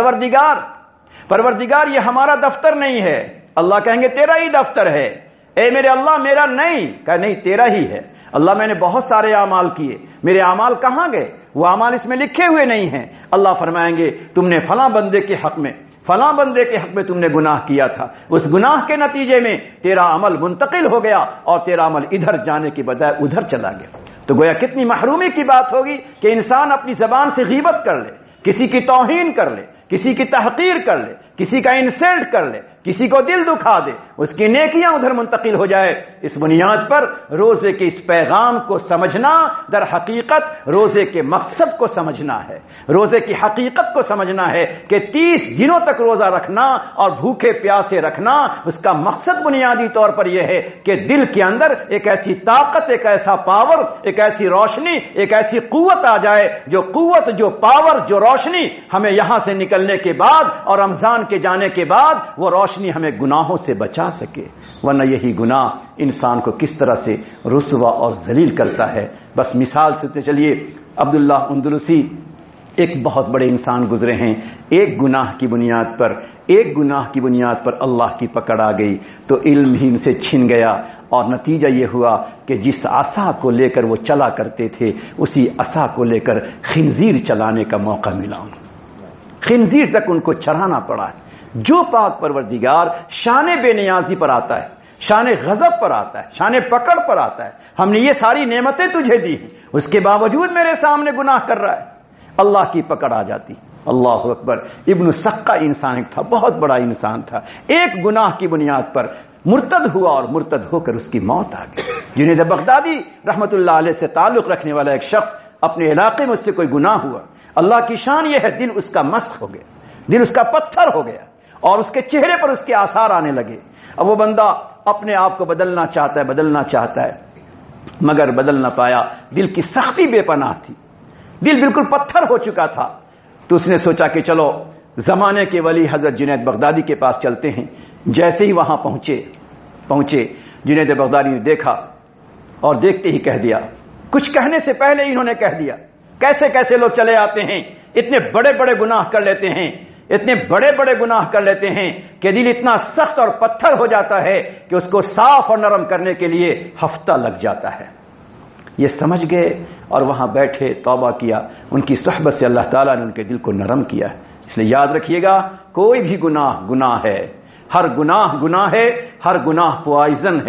پروردگار یہ ہمارا دفتر نہیں ہے۔ اللہ کہیں گے تیرا ہی دفتر ہے۔ اے میرے اللہ میرا نہیں، کہا نہیں تیرا ہی ہے۔ اللہ میں نے بہت سارے اعمال کیے، میرے اعمال کہاں گئے؟ وہ اعمال اس میں لکھے ہوئے نہیں ہیں۔ اللہ فرمائیں گے تم نے فلاں بندے کے حق میں تم نے گناہ کیا تھا، اس گناہ کے نتیجے میں تیرا عمل منتقل ہو گیا اور تیرا عمل ادھر جانے کی بجائے ادھر چلا گیا۔ تو گویا کتنی محرومی کی بات ہوگی کہ انسان اپنی زبان سے غیبت کر لے، کسی کی توہین کر لے، کسی کی تحقیر کر لے، کسی کا انسلٹ کر لے، کسی کو دل دکھا دے، اس کی نیکیاں ادھر منتقل ہو جائے۔ اس بنیاد پر روزے کے اس پیغام کو سمجھنا در حقیقت روزے کے مقصد کو سمجھنا ہے، روزے کی حقیقت کو سمجھنا ہے کہ 30 دنوں تک روزہ رکھنا اور بھوکے پیاسے رکھنا، اس کا مقصد بنیادی طور پر یہ ہے کہ دل کے اندر ایک ایسی طاقت، ایک ایسا پاور، ایک ایسی روشنی، ایک ایسی قوت آ جائے، جو قوت، جو پاور، جو روشنی ہمیں یہاں سے نکلنے کے بعد اور رمضان کے جانے کے بعد وہ روشنی ہمیں گناہوں سے بچا سکے۔ ورنہ یہی گناہ انسان کو کس طرح سے رسوا اور ذلیل کرتا ہے۔ بس مثال سے چلیے، عبداللہ اندلسی ایک بہت بڑے انسان گزرے ہیں، ایک گناہ کی بنیاد پر اللہ کی پکڑ آ گئی تو علم ہی ان سے چھن گیا، اور نتیجہ یہ ہوا کہ جس عصا کو لے کر وہ چلا کرتے تھے اسی عصا کو لے کر خنزیر چلانے کا موقع ملا، خنزیر تک ان کو چڑھانا پڑا ہے۔ جو پاک پروردگار شان بے نیازی پر آتا ہے، شان غضب پر آتا ہے، شان پکڑ پر آتا ہے، ہم نے یہ ساری نعمتیں تجھے دی ہیں، اس کے باوجود میرے سامنے گناہ کر رہا ہے، اللہ کی پکڑ آ جاتی۔ اللہ اکبر۔ ابن سقا انسان تھا، بہت بڑا انسان تھا، ایک گناہ کی بنیاد پر مرتد ہوا اور مرتد ہو کر اس کی موت آ گئی۔ جنید بغدادی رحمت اللہ علیہ سے تعلق رکھنے والا ایک شخص، اپنے علاقے میں اس سے کوئی گناہ ہوا، اللہ کی شان یہ ہے دل اس کا مسخ ہو گیا، دل اس کا پتھر ہو گیا اور اس کے چہرے پر اس کے آثار آنے لگے۔ اب وہ بندہ اپنے آپ کو بدلنا چاہتا ہے مگر بدل نہ پایا، دل کی سختی بے پناہ تھی، دل بالکل پتھر ہو چکا تھا۔ تو اس نے سوچا کہ چلو زمانے کے ولی حضرت جنید بغدادی کے پاس چلتے ہیں۔ جیسے ہی وہاں پہنچے جنید بغدادی نے دیکھا اور دیکھتے ہی کہہ دیا، کچھ کہنے سے پہلے انہوں نے کہہ دیا، کیسے لوگ چلے آتے ہیں، اتنے بڑے بڑے گناہ کر لیتے ہیں، اتنے بڑے بڑے گناہ کر لیتے ہیں کہ دل اتنا سخت اور پتھر ہو جاتا ہے کہ اس کو صاف اور نرم کرنے کے لیے ہفتہ لگ جاتا ہے۔ یہ سمجھ گئے اور وہاں بیٹھے، توبہ کیا، ان کی صحبت سے اللہ تعالیٰ نے ان کے دل کو نرم کیا ہے۔ اس لیے یاد رکھیے گا، کوئی بھی گناہ ہے، ہر گناہ ہے، ہر گناہ پوائزن ہے،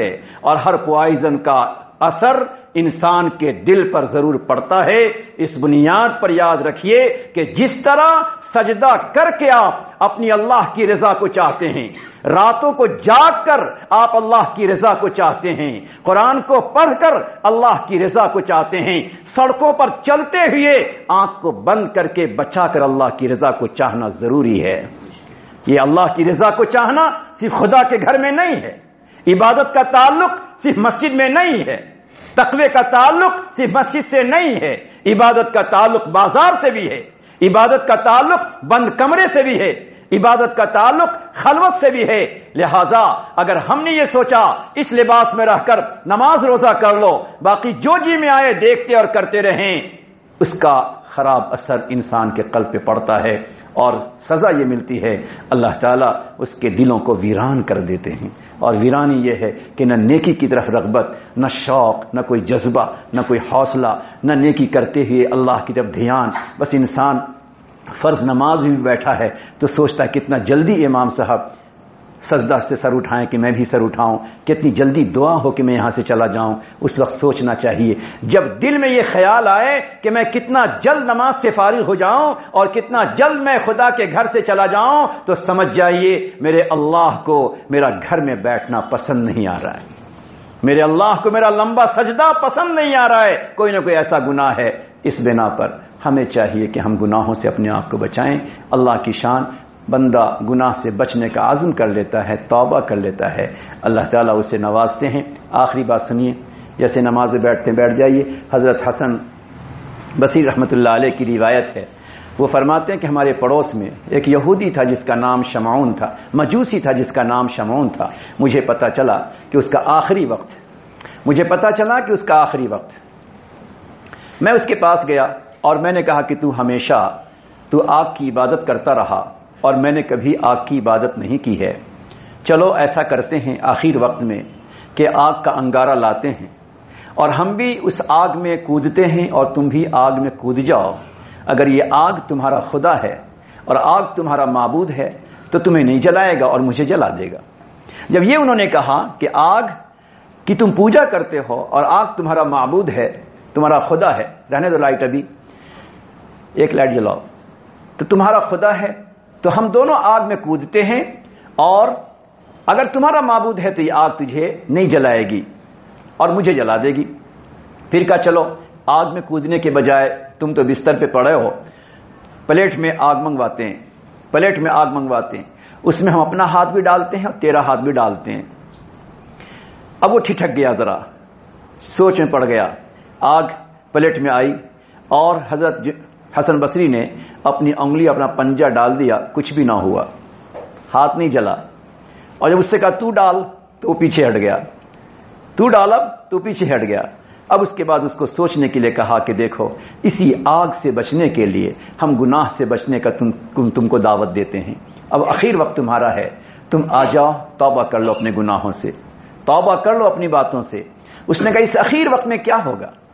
اور ہر پوائزن کا اثر انسان کے دل پر ضرور پڑتا ہے. اس بنیاد پر یاد رکھیے کہ جس طرح سجدہ کر کے آپ اپنی اللہ کی رضا کو چاہتے ہیں، راتوں کو جاگ کر آپ اللہ کی رضا کو چاہتے ہیں، قرآن کو پڑھ کر اللہ کی رضا کو چاہتے ہیں، سڑکوں پر چلتے ہوئے آنکھ کو بند کر کے بچا کر اللہ کی رضا کو چاہنا ضروری ہے. یہ اللہ کی رضا کو چاہنا صرف خدا کے گھر میں نہیں ہے. عبادت کا تعلق صرف مسجد میں نہیں ہے. تقوی کا تعلق صرف مسجد سے نہیں ہے. عبادت کا تعلق بازار سے بھی ہے. عبادت کا تعلق بند کمرے سے بھی ہے. عبادت کا تعلق خلوت سے بھی ہے. لہذا اگر ہم نے یہ سوچا اس لباس میں رہ کر نماز روزہ کر لو، باقی جو جی میں آئے دیکھتے اور کرتے رہیں، اس کا خراب اثر انسان کے قلب پہ پڑتا ہے اور سزا یہ ملتی ہے اللہ تعالیٰ اس کے دلوں کو ویران کر دیتے ہیں. اور ویرانی یہ ہے کہ نہ نیکی کی طرف رغبت، نہ شوق، نہ کوئی جذبہ، نہ کوئی حوصلہ، نہ نیکی کرتے ہوئے اللہ کی طرف دھیان. بس انسان فرض نماز بھی بیٹھا ہے تو سوچتا ہے کتنا جلدی امام صاحب سجدہ سے سر اٹھائیں کہ میں بھی سر اٹھاؤں، کتنی جلدی دعا ہو کہ میں یہاں سے چلا جاؤں. اس وقت سوچنا چاہیے جب دل میں یہ خیال آئے کہ میں کتنا جلد نماز سے فارغ ہو جاؤں اور کتنا جلد میں خدا کے گھر سے چلا جاؤں، تو سمجھ جائیے میرے اللہ کو میرا گھر میں بیٹھنا پسند نہیں آ رہا ہے، میرے اللہ کو میرا لمبا سجدہ پسند نہیں آ رہا ہے. کوئی نہ کوئی ایسا گناہ ہے. اس بنا پر ہمیں چاہیے کہ ہم گناہوں سے اپنے آپ کو بچائیں. اللہ کی شان، بندہ گناہ سے بچنے کا عزم کر لیتا ہے، توبہ کر لیتا ہے، اللہ تعالیٰ اسے نوازتے ہیں. آخری بات سنیے، جیسے نماز بیٹھتے بیٹھ جائیے. حضرت حسن بصری رحمۃ اللہ علیہ کی روایت ہے، وہ فرماتے ہیں کہ ہمارے پڑوس میں ایک یہودی تھا جس کا نام شمعون تھا، مجوسی تھا جس کا نام شمعون تھا. مجھے پتا چلا کہ اس کا آخری وقت میں اس کے پاس گیا اور میں نے کہا کہ تو ہمیشہ آگ کی عبادت کرتا رہا اور میں نے کبھی آگ کی عبادت نہیں کی ہے. چلو ایسا کرتے ہیں آخر وقت میں کہ آگ کا انگارہ لاتے ہیں اور ہم بھی اس آگ میں کودتے ہیں اور تم بھی آگ میں کود جاؤ. اگر یہ آگ تمہارا خدا ہے اور آگ تمہارا معبود ہے تو تمہیں نہیں جلائے گا اور مجھے جلا دے گا. جب یہ انہوں نے کہا کہ آگ کی تم پوجا کرتے ہو اور آگ تمہارا معبود ہے، تمہارا خدا ہے، رہنے دو لائٹ، ابھی ایک لائٹ جلاؤ، تو تمہارا خدا ہے تو ہم دونوں آگ میں کودتے ہیں اور اگر تمہارا معبود ہے تو یہ آگ تجھے نہیں جلائے گی اور مجھے جلا دے گی. پھر کہا چلو آگ میں کودنے کے بجائے تم تو بستر پہ پڑے ہو، پلیٹ میں آگ منگواتے ہیں، اس میں ہم اپنا ہاتھ بھی ڈالتے ہیں اور تیرا ہاتھ بھی ڈالتے ہیں. اب وہ ٹھٹک گیا، ذرا سوچ میں پڑ گیا. آگ پلیٹ میں آئی اور حضرت حسن بصری نے اپنی انگلی اپنا پنجہ ڈال دیا، کچھ بھی نہ ہوا، ہاتھ نہیں جلا. اور جب اس سے کہا تو ڈال تو وہ پیچھے ہٹ گیا، تو ڈال اب تو پیچھے ہٹ گیا. اب اس کے بعد اس کو سوچنے کے لیے کہا کہ دیکھو اسی آگ سے بچنے کے لیے ہم گناہ سے بچنے کا تم کو دعوت دیتے ہیں. اب اخیر وقت تمہارا ہے، تم آ جاؤ، توبہ کر لو اپنے گناہوں سے، توبہ کر لو اپنی باتوں سے. اس نے کہا اس اخیر وقت میں کیا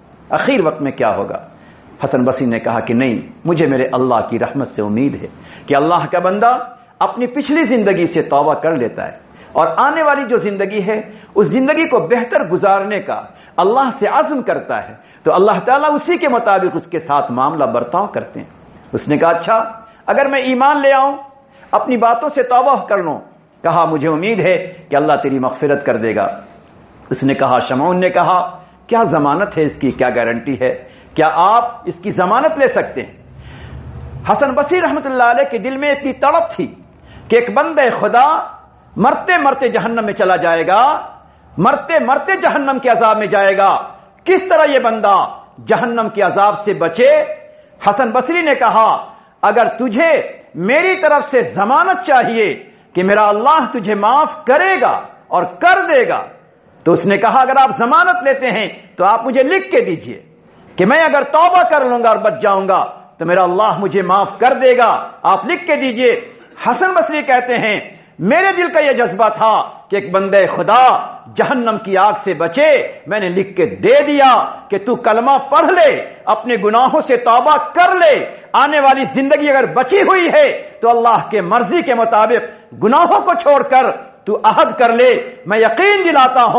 ہوگا؟ حسن بصری نے کہا کہ نہیں، مجھے میرے اللہ کی رحمت سے امید ہے کہ اللہ کا بندہ اپنی پچھلی زندگی سے توبہ کر لیتا ہے اور آنے والی جو زندگی ہے اس زندگی کو بہتر گزارنے کا اللہ سے عزم کرتا ہے تو اللہ تعالیٰ اسی کے مطابق اس کے ساتھ معاملہ برتاؤ کرتے ہیں. اس نے کہا اچھا اگر میں ایمان لے آؤں، اپنی باتوں سے توبہ کر لوں، کہا مجھے امید ہے کہ اللہ تیری مغفرت کر دے گا. اس نے کہا، شمعون نے کہا کیا ضمانت ہے اس کی، کیا گارنٹی ہے، کیا آپ اس کی ضمانت لے سکتے ہیں؟ حسن بصری رحمۃ اللہ علیہ کے دل میں اتنی تڑپ تھی کہ ایک بندہ خدا مرتے مرتے جہنم میں چلا جائے گا، مرتے مرتے جہنم کے عذاب میں جائے گا، کس طرح یہ بندہ جہنم کے عذاب سے بچے؟ حسن بصری نے کہا اگر تجھے میری طرف سے ضمانت چاہیے کہ میرا اللہ تجھے معاف کرے گا اور کر دے گا، تو اس نے کہا اگر آپ ضمانت لیتے ہیں تو آپ مجھے لکھ کے دیجئے کہ میں اگر توبہ کر لوں گا اور بچ جاؤں گا تو میرا اللہ مجھے معاف کر دے گا، آپ لکھ کے دیجئے. حسن بصری کہتے ہیں میرے دل کا یہ جذبہ تھا کہ ایک بندے خدا جہنم کی آگ سے بچے، میں نے لکھ کے دے دیا کہ تو کلمہ پڑھ لے، اپنے گناہوں سے توبہ کر لے، آنے والی زندگی اگر بچی ہوئی ہے تو اللہ کے مرضی کے مطابق گناہوں کو چھوڑ کر تو عہد کر لے. میں یقین دلاتا ہوں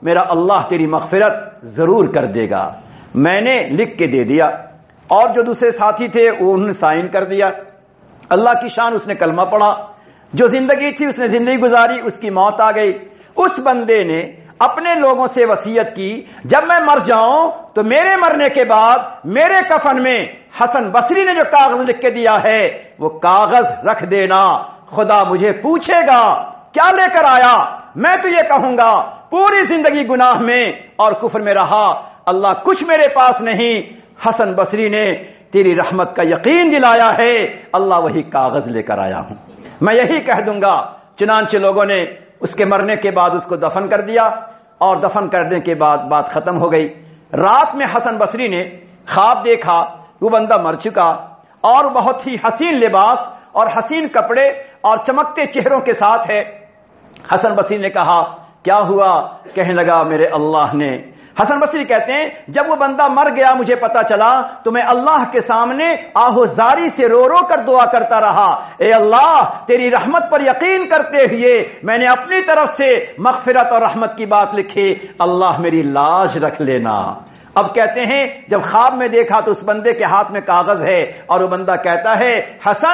میرا اللہ تیری مغفرت ضرور کر دے گا۔ میں نے لکھ کے دے دیا، اور جو دوسرے ساتھی تھے انہوں نے سائن کر دیا۔ اللہ کی شان، اس نے کلمہ پڑھا، جو زندگی تھی اس نے زندگی گزاری، اس کی موت آ گئی۔ اس بندے نے اپنے لوگوں سے وصیت کی جب میں مر جاؤں تو میرے مرنے کے بعد میرے کفن میں حسن بصری نے جو کاغذ لکھ کے دیا ہے وہ کاغذ رکھ دینا، خدا مجھے پوچھے گا کیا لے کر آیا، میں تو یہ کہوں گا پوری زندگی گناہ میں اور کفر میں رہا، اللہ کچھ میرے پاس نہیں، حسن بصری نے تیری رحمت کا یقین دلایا ہے، اللہ وہی کاغذ لے کر آیا ہوں، میں یہی کہہ دوں گا۔ چنانچہ لوگوں نے اس کے مرنے کے بعد اس کو دفن کر دیا، اور دفن کرنے کے بعد بات ختم ہو گئی۔ رات میں حسن بصری نے خواب دیکھا، وہ بندہ مر چکا اور بہت ہی حسین لباس اور حسین کپڑے اور چمکتے چہروں کے ساتھ ہے۔ حسن بصری نے کہا کیا ہوا؟ کہنے لگا میرے اللہ نے، حسن بصری کہتے ہیں جب وہ بندہ مر گیا مجھے پتا چلا تو میں اللہ کے سامنے آہوزاری سے رو رو کر دعا کرتا رہا، اے اللہ تیری رحمت پر یقین کرتے ہوئے میں نے اپنی طرف سے مغفرت اور رحمت کی بات لکھی، اللہ میری لاج رکھ لینا۔ اب کہتے ہیں جب خواب میں دیکھا تو اس بندے کے ہاتھ میں کاغذ ہے اور وہ بندہ کہتا ہے حسن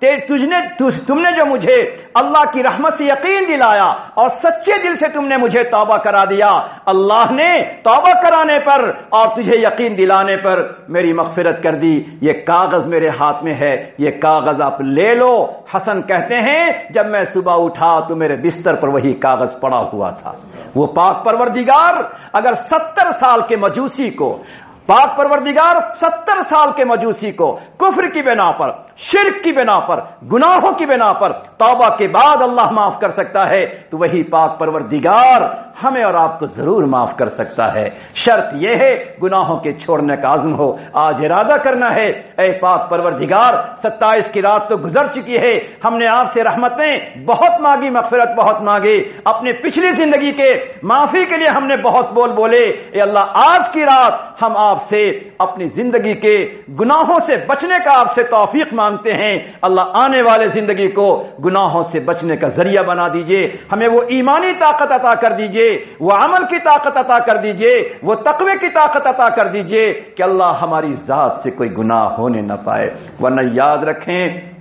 تم نے جو مجھے اللہ کی رحمت سے یقین دلایا اور سچے دل سے تم نے مجھے توبہ کرا دیا، اللہ نے توبہ کرانے پر اور تجھے یقین دلانے پر میری مغفرت کر دی، یہ کاغذ میرے ہاتھ میں ہے، یہ کاغذ آپ لے لو۔ حسن کہتے ہیں جب میں صبح اٹھا تو میرے بستر پر وہی کاغذ پڑا ہوا تھا۔ وہ پاک پروردگار اگر 70 سال کے مجوسی کو، پاک پروردگار 70 سال کے مجوسی کو کفر کی بنا پر، شرک کی بنا پر، گناہوں کی بنا پر توبہ کے بعد اللہ معاف کر سکتا ہے تو وہی پاک پروردگار ہمیں اور آپ کو ضرور معاف کر سکتا ہے، شرط یہ ہے گناہوں کے چھوڑنے کا عزم ہو، آج ارادہ کرنا ہے اے پاک پروردگار 27 کی رات تو گزر چکی ہے، ہم نے آپ سے رحمتیں بہت مانگی، مغفرت بہت مانگی، اپنے پچھلی زندگی کے معافی کے لیے ہم نے بہت بولے، اے اللہ آج کی رات ہم آپ سے اپنی زندگی کے گناہوں سے بچنے کا آپ سے توفیق مانگتے ہیں، اللہ آنے والے زندگی کو گناہوں سے بچنے کا ذریعہ بنا دیجئے، ہمیں وہ ایمانی طاقت عطا کر دیجئے، وہ عمل کی طاقت عطا کر دیجئے، وہ تقوی کی طاقت عطا کر دیجئے کہ اللہ ہماری ذات سے کوئی گناہ ہونے نہ پائے۔ ورنہ یاد رکھیں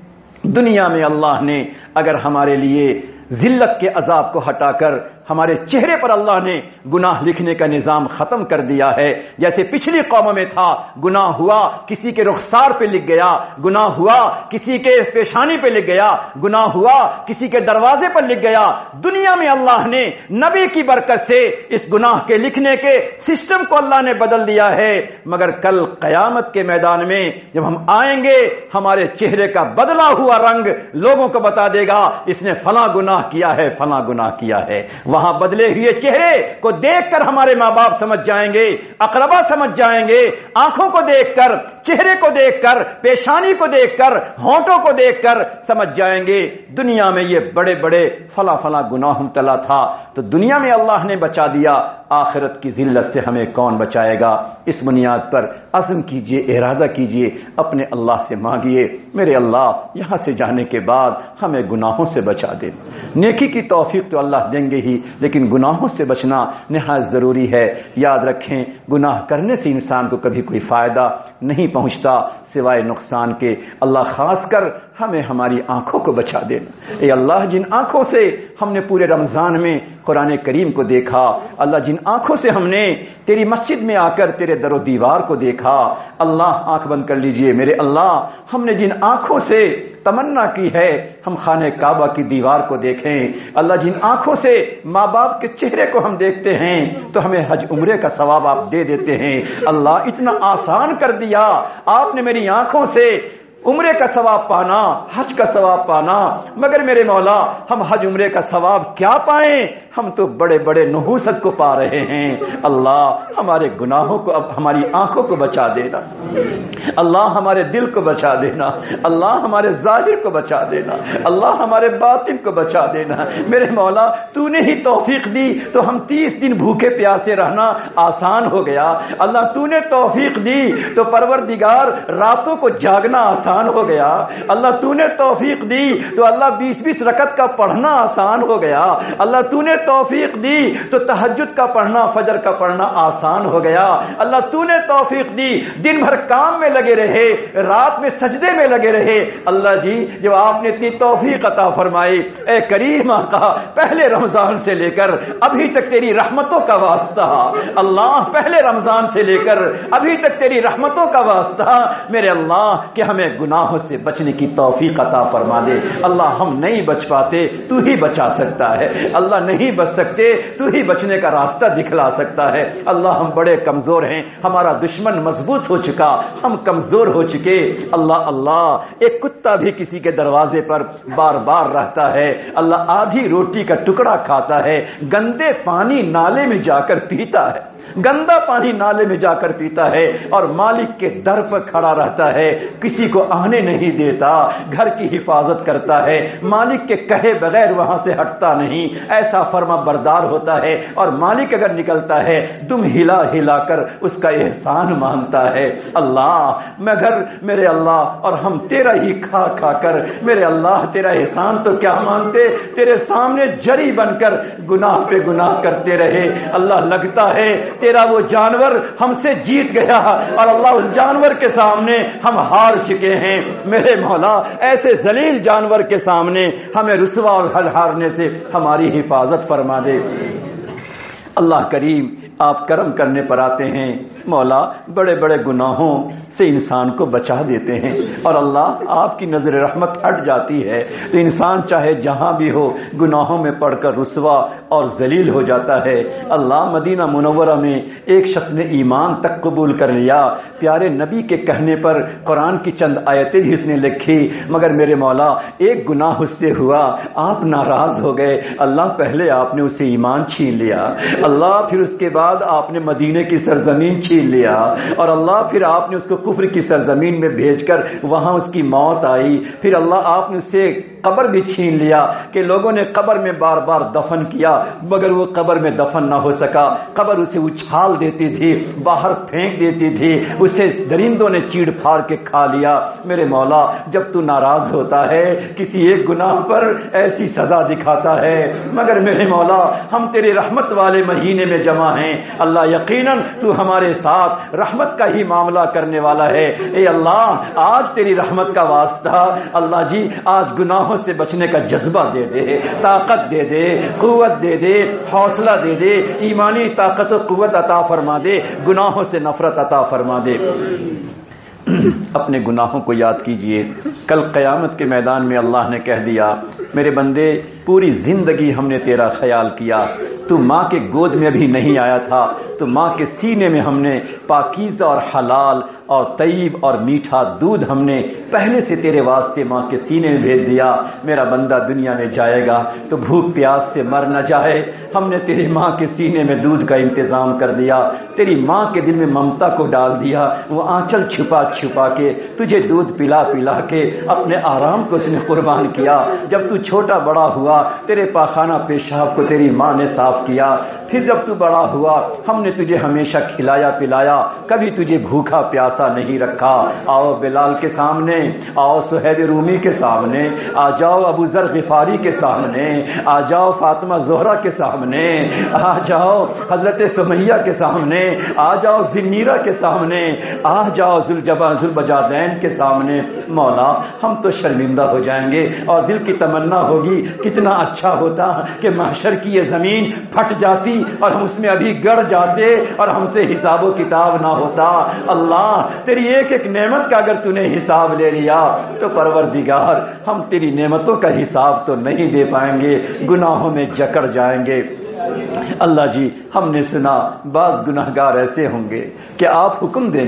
دنیا میں اللہ نے اگر ہمارے لیے ذلت کے عذاب کو ہٹا کر ہمارے چہرے پر اللہ نے گناہ لکھنے کا نظام ختم کر دیا ہے، جیسے پچھلی قوموں میں تھا گناہ ہوا کسی کے رخسار پہ لکھ گیا، گناہ ہوا کسی کے پیشانی پہ لکھ گیا، گناہ ہوا کسی کے دروازے پر لکھ گیا، دنیا میں اللہ نے نبی کی برکت سے اس گناہ کے لکھنے کے سسٹم کو اللہ نے بدل دیا ہے، مگر کل قیامت کے میدان میں جب ہم آئیں گے ہمارے چہرے کا بدلا ہوا رنگ لوگوں کو بتا دے گا اس نے فلاں گناہ کیا ہے، فلاں گناہ کیا ہے، وہاں بدلے ہوئے چہرے کو دیکھ کر ہمارے ماں باپ سمجھ جائیں گے، اقربا سمجھ جائیں گے، آنکھوں کو دیکھ کر، چہرے کو دیکھ کر، پیشانی کو دیکھ کر، ہونٹوں کو دیکھ کر سمجھ جائیں گے دنیا میں یہ بڑے بڑے فلاں فلاں گناہ مبتلا تھا، تو دنیا میں اللہ نے بچا دیا، آخرت کی ذلت سے ہمیں کون بچائے گا؟ اس بنیاد پر عزم کیجئے، ارادہ کیجئے، اپنے اللہ سے مانگیے میرے اللہ یہاں سے جانے کے بعد ہمیں گناہوں سے بچا دے، نیکی کی توفیق تو اللہ دیں گے ہی لیکن گناہوں سے بچنا نہایت ضروری ہے۔ یاد رکھیں گناہ کرنے سے انسان کو کبھی کوئی فائدہ نہیں پہنچتا سوائے نقصان کے، اللہ خاص کر ہمیں ہماری آنکھوں کو بچا دینا، اے اللہ جن آنکھوں سے ہم نے پورے رمضان میں قرآن کریم کو دیکھا، اللہ جن آنکھوں سے ہم نے تیری مسجد میں آ کر تیرے در و دیوار کو دیکھا، اللہ آنکھ بند کر لیجئے میرے اللہ، ہم نے جن آنکھوں سے تمنا کی ہے ہم خانہ کعبہ کی دیوار کو دیکھیں، اللہ جن آنکھوں سے ماں باپ کے چہرے کو ہم دیکھتے ہیں تو ہمیں حج عمرے کا ثواب آپ دے دیتے ہیں، اللہ اتنا آسان کر دیا آپ نے میری آنکھوں سے عمرے کا ثواب پانا، حج کا ثواب پانا، مگر میرے مولا ہم حج عمرے کا ثواب کیا پائیں، ہم تو بڑے بڑے نحوست کو پا رہے ہیں، اللہ ہمارے گناہوں کو اب ہماری آنکھوں کو بچا دینا، اللہ ہمارے دل کو بچا دینا، اللہ ہمارے ظاہر کو بچا دینا، اللہ ہمارے باطن کو بچا دینا، میرے مولا تو نے ہی توفیق دی تو ہم 30 دن بھوکے پیاسے رہنا آسان ہو گیا، اللہ تو نے توفیق دی تو پروردگار راتوں کو جاگنا آسان ہو گیا، اللہ تو نے توفیق دی تو اللہ 20-20 رکعت کا پڑھنا آسان ہو گیا، اللہ تو نے توفیق دی تو تہجد کا پڑھنا، فجر کا پڑھنا آسان ہو گیا۔ اللہ تو نے توفیق دی، دن بھر کام میں لگے رہے، رات میں سجدے میں لگے رہے۔ اللہ جی جب آپ نے اتنی توفیق عطا فرمائی، اے کریم آقا، پہلے رمضان سے لے کر ابھی تک تیری رحمتوں کا واسطہ، اللہ پہلے رمضان سے لے کر ابھی تک تیری رحمتوں کا واسطہ میرے اللہ کہ ہمیں گناہوں سے بچنے کی توفیق عطا فرما دے۔ اللہ ہم نہیں بچ پاتے، تو ہی بچا سکتا ہے۔ اللہ نہیں بچ سکتے، تو ہی بچنے کا راستہ دکھلا سکتا ہے۔ اللہ ہم بڑے کمزور ہیں، ہمارا دشمن مضبوط ہو چکا، ہم کمزور ہو چکے۔ اللہ اللہ ایک کتا بھی کسی کے دروازے پر بار بار رہتا ہے، اللہ آدھی روٹی کا ٹکڑا کھاتا ہے، گندے پانی نالے میں جا کر پیتا ہے، گندا پانی نالے میں جا کر پیتا ہے اور مالک کے در پر کھڑا رہتا ہے، کسی کو آنے نہیں دیتا، گھر کی حفاظت کرتا ہے، مالک کے کہے بغیر وہاں سے ہٹتا نہیں، ایسا فرما بردار ہوتا ہے، اور مالک اگر نکلتا ہے دم ہلا ہلا کر اس کا احسان مانتا ہے۔ اللہ مگر میرے اللہ اور ہم تیرا ہی کھا کھا کر میرے اللہ تیرا احسان تو کیا مانتے، تیرے سامنے جری بن کر گناہ پہ گناہ کرتے رہے۔ اللہ لگتا ہے تیرا وہ جانور ہم سے جیت گیا اور اللہ اس جانور کے سامنے ہم ہار چکے ہیں۔ میرے مولا ایسے ذلیل جانور کے سامنے ہمیں رسوا اور ہارنے سے ہماری حفاظت فرما دے۔ اللہ کریم آپ کرم کرنے پر آتے ہیں، مولا بڑے بڑے گناہوں سے انسان کو بچا دیتے ہیں، اور اللہ آپ کی نظر رحمت ہٹ جاتی ہے تو انسان چاہے جہاں بھی ہو گناہوں میں پڑھ کر رسوا اور ذلیل ہو جاتا ہے۔ اللہ مدینہ منورہ میں ایک شخص نے ایمان تک قبول کر لیا، پیارے نبی کے کہنے پر قرآن کی چند آیتیں بھی اس نے لکھی، مگر میرے مولا ایک گناہ اس سے ہوا، آپ ناراض ہو گئے۔ اللہ پہلے آپ نے اسے ایمان چھین لیا، اللہ پھر اس کے بعد آپ نے مدینے کی سرزمین چھین لیا، اور اللہ پھر آپ نے اس کو کفر کی سرزمین میں بھیج کر وہاں اس کی موت آئی، پھر اللہ آپ نے اسے قبر بھی چھین لیا کہ لوگوں نے قبر میں بار بار دفن کیا مگر وہ قبر میں دفن نہ ہو سکا، قبر اسے اچھال دیتی تھی، باہر پھینک دیتی تھی، اسے درندوں نے چیڑ پھاڑ کے کھا لیا۔ میرے مولا جب تو ناراض ہوتا ہے کسی ایک گناہ پر ایسی سزا دکھاتا ہے، مگر میرے مولا ہم تیرے رحمت والے مہینے میں جمع ہیں، اللہ یقیناً تو ہمارے ساتھ رحمت کا ہی معاملہ کرنے والا ہے۔ اے اللہ آج تیری رحمت کا واسطہ اللہ جی آج گناہوں سے بچنے کا جذبہ دے دے، طاقت دے دے، قوت دے دے، حوصلہ دے دے، ایمانی طاقت و قوت عطا فرما دے، گناہوں سے نفرت عطا فرما دے۔ اپنے گناہوں کو یاد کیجئے، کل قیامت کے میدان میں اللہ نے کہہ دیا میرے بندے پوری زندگی ہم نے تیرا خیال کیا، تو ماں کے گود میں بھی نہیں آیا تھا، تو ماں کے سینے میں ہم نے پاکیزہ اور حلال اور طیب اور میٹھا دودھ ہم نے پہلے سے تیرے واسطے ماں کے سینے میں بھیج دیا۔ میرا بندہ دنیا میں جائے گا تو بھوک پیاس سے مر نہ جائے، ہم نے تیری ماں کے سینے میں دودھ کا انتظام کر دیا، تیری ماں کے دل میں ممتا کو ڈال دیا، وہ آنچل چھپا چھپا کے تجھے دودھ پلا پلا کے اپنے آرام کو اس نے قربان کیا۔ جب تو چھوٹا بڑا ہوا تیرے پاخانہ پیشاب کو تیری ماں نے صاف کیا، پھر جب تو بڑا ہوا ہم نے تجھے ہمیشہ کھلایا پلایا، کبھی تجھے بھوکا پیاسا نہیں رکھا۔ آؤ بلال کے سامنے، آؤ صہیب رومی کے سامنے، آ جاؤ ابو ذر غفاری کے سامنے، آ جاؤ فاطمہ زہرا کے سامنے، آ جاؤ حضرت سمیہ کے سامنے، آ جاؤ ذنیرہ کے سامنے، آ جاؤ ذوالبجادین کے سامنے۔ مولا ہم تو شرمندہ ہو جائیں گے اور دل کی تمنا ہوگی کتنا اچھا ہوتا کہ محشر کی یہ زمین پھٹ جاتی اور ہم اس میں ابھی گڑ جاتے اور ہم سے حساب و کتاب نہ ہوتا۔ اللہ تیری ایک ایک نعمت کا اگر تو نے حساب لے لیا تو پروردگار ہم تیری نعمتوں کا حساب تو نہیں دے پائیں گے، گناہوں میں جکڑ جائیں گے۔ اللہ جی ہم نے سنا بعض گناہگار ایسے ہوں گے کہ آپ حکم دیں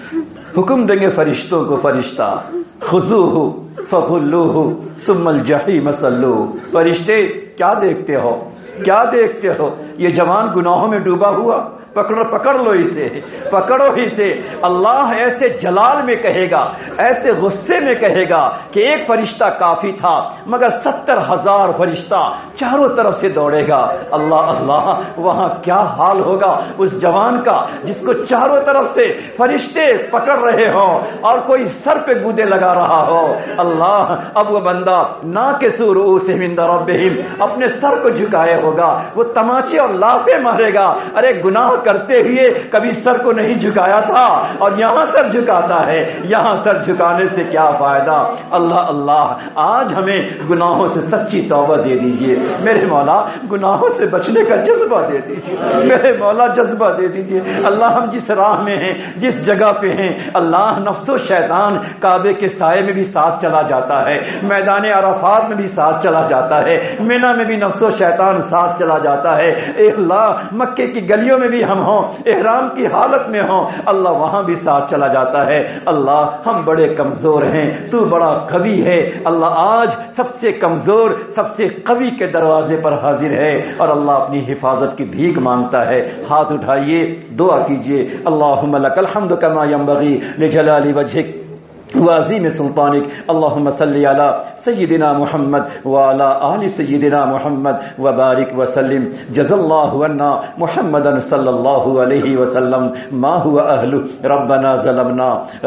گے فرشتوں کو، فرشتہ خذوہ فغلوہ ثم الجحیم صلوہ، فرشتے کیا دیکھتے ہو، کیا دیکھتے ہو؟ یہ جوان گناہوں میں ڈوبا ہوا پکڑ لو اسے، پکڑو اسے۔ اللہ ایسے جلال میں کہے گا، ایسے غصے میں کہے گا کہ ایک فرشتہ کافی تھا مگر 70,000 فرشتہ چاروں طرف سے دوڑے گا۔ اللہ اللہ، وہاں کیا حال ہوگا اس جوان کا جس کو چاروں طرف سے فرشتے پکڑ رہے ہوں اور کوئی سر پہ گودے لگا رہا ہو۔ اللہ، اب وہ بندہ ناکسوا رؤوسہم عند ربہم اپنے سر کو جھکائے ہوگا، وہ تماچے اور لافے مارے گا، ارے گناہ کرتے ہوئے کبھی سر کو نہیں جھکایا تھا اور یہاں سر جھکاتا ہے، یہاں سر جھکانے سے کیا فائدہ۔ اللہ اللہ، آج ہمیں گناہوں سے سچی توبہ دے دیجئے میرے مولا، گناہوں سے بچنے کا جذبہ دے دیجئے میرے مولا، جذبہ دے دیجئے۔ اللہ، ہم جس راہ میں ہیں، جس جگہ پہ ہیں، اللہ، نفس و شیطان کعبے کے سائے میں بھی ساتھ چلا جاتا ہے، میدان عرفات میں بھی ساتھ چلا جاتا ہے، مینا میں بھی نفس و شیطان ساتھ چلا جاتا ہے۔ اے اللہ، مکے کی گلیوں میں بھی ہم ہوں، احرام کی حالت میں ہوں، اللہ وہاں بھی ساتھ چلا جاتا ہے۔ اللہ، ہم بڑے کمزور ہیں، تو بڑا قوی ہے۔ اللہ آج سب سے کمزور، سب سے قوی کے دروازے پر حاضر ہے اور اللہ اپنی حفاظت کی بھیک مانگتا ہے۔ ہاتھ اٹھائیے، دعا کیجئے۔ اللہم لک الحمد کما ینبغی لجلال وجہک وعظیم سلطانک، اللہم صلی علی سیدنا محمد وعلی آل سیدنا محمد وبارک وسلم۔ جزا اللہ عنا محمدا صلی اللہ علیہ وسلم ما هو اہلہ۔ ربنا ظلمنا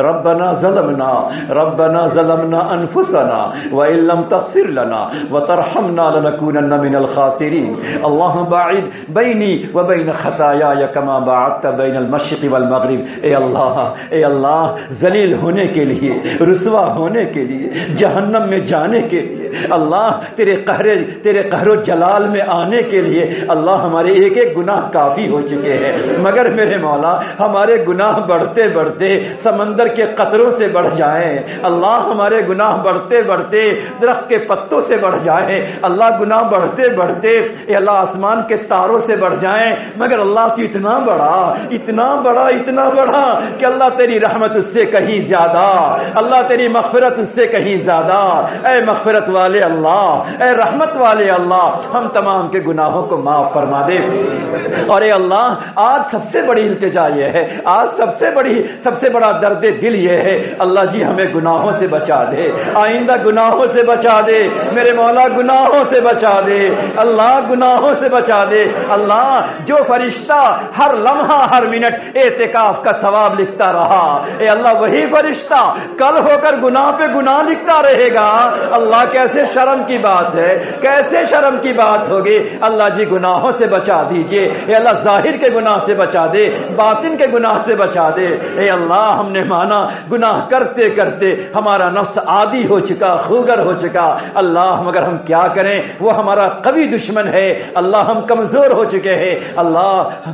انفسنا وان لم تغفر لنا وترحمنا لنكونن من الخاسرین۔ اللہم باعد بینی وبین خطایای کما باعدت بین المشرق والمغرب۔ اے اللہ، ذلیل ہونے کے لیے، رسوا ہونے کے لیے، جہنم میں جانے کے لیے، اللہ تیرے قہر و جلال میں آنے کے لیے، اللہ ہمارے ایک ایک گناہ کافی ہو چکے ہیں، مگر میرے مولا ہمارے گناہ بڑھتے بڑھتے سمندر کے قطروں سے بڑھ جائیں، اللہ ہمارے گناہ بڑھتے بڑھتے درخت کے پتوں سے بڑھ جائیں، اللہ گناہ بڑھتے بڑھتے اے اللہ آسمان کے تاروں سے بڑھ جائیں، مگر اللہ تو اتنا بڑا کہ اللہ تیری رحمت اس سے کہیں زیادہ، اللہ تیری مغفرت اس سے کہیں زیادہ۔ اے مغفرت والے اللہ، اے رحمت والے اللہ، ہم تمام کے گناہوں کو معاف فرما دے۔ اور اے اللہ، آج سب سے بڑی التجا یہ ہے، آج سب سے بڑا درد دل یہ ہے، اللہ جی ہمیں گناہوں سے بچا دے، آئندہ گناہوں سے بچا دے میرے مولا، گناہوں سے بچا دے اللہ، گناہوں سے بچا دے اللہ۔ جو فرشتہ ہر لمحہ ہر منٹ اعتکاف کا ثواب لکھتا رہا، اے اللہ وہی فرشتہ کل ہو کر گناہ پہ گناہ لکھتا رہے گا۔ اللہ کیسے شرم کی بات ہے، کیسے شرم کی بات ہوگی۔ اللہ جی گناہوں سے بچا دیجئے، اے اللہ ظاہر کے گناہ سے بچا دے، باطن کے گناہ سے بچا دے۔ اے اللہ ہم نے مانا گناہ کرتے کرتے ہمارا نفس عادی ہو چکا، خوگر ہو چکا، اللہ مگر ہم کیا کریں، وہ ہمارا قوی دشمن ہے، اللہ ہم کمزور ہو چکے ہیں، اللہ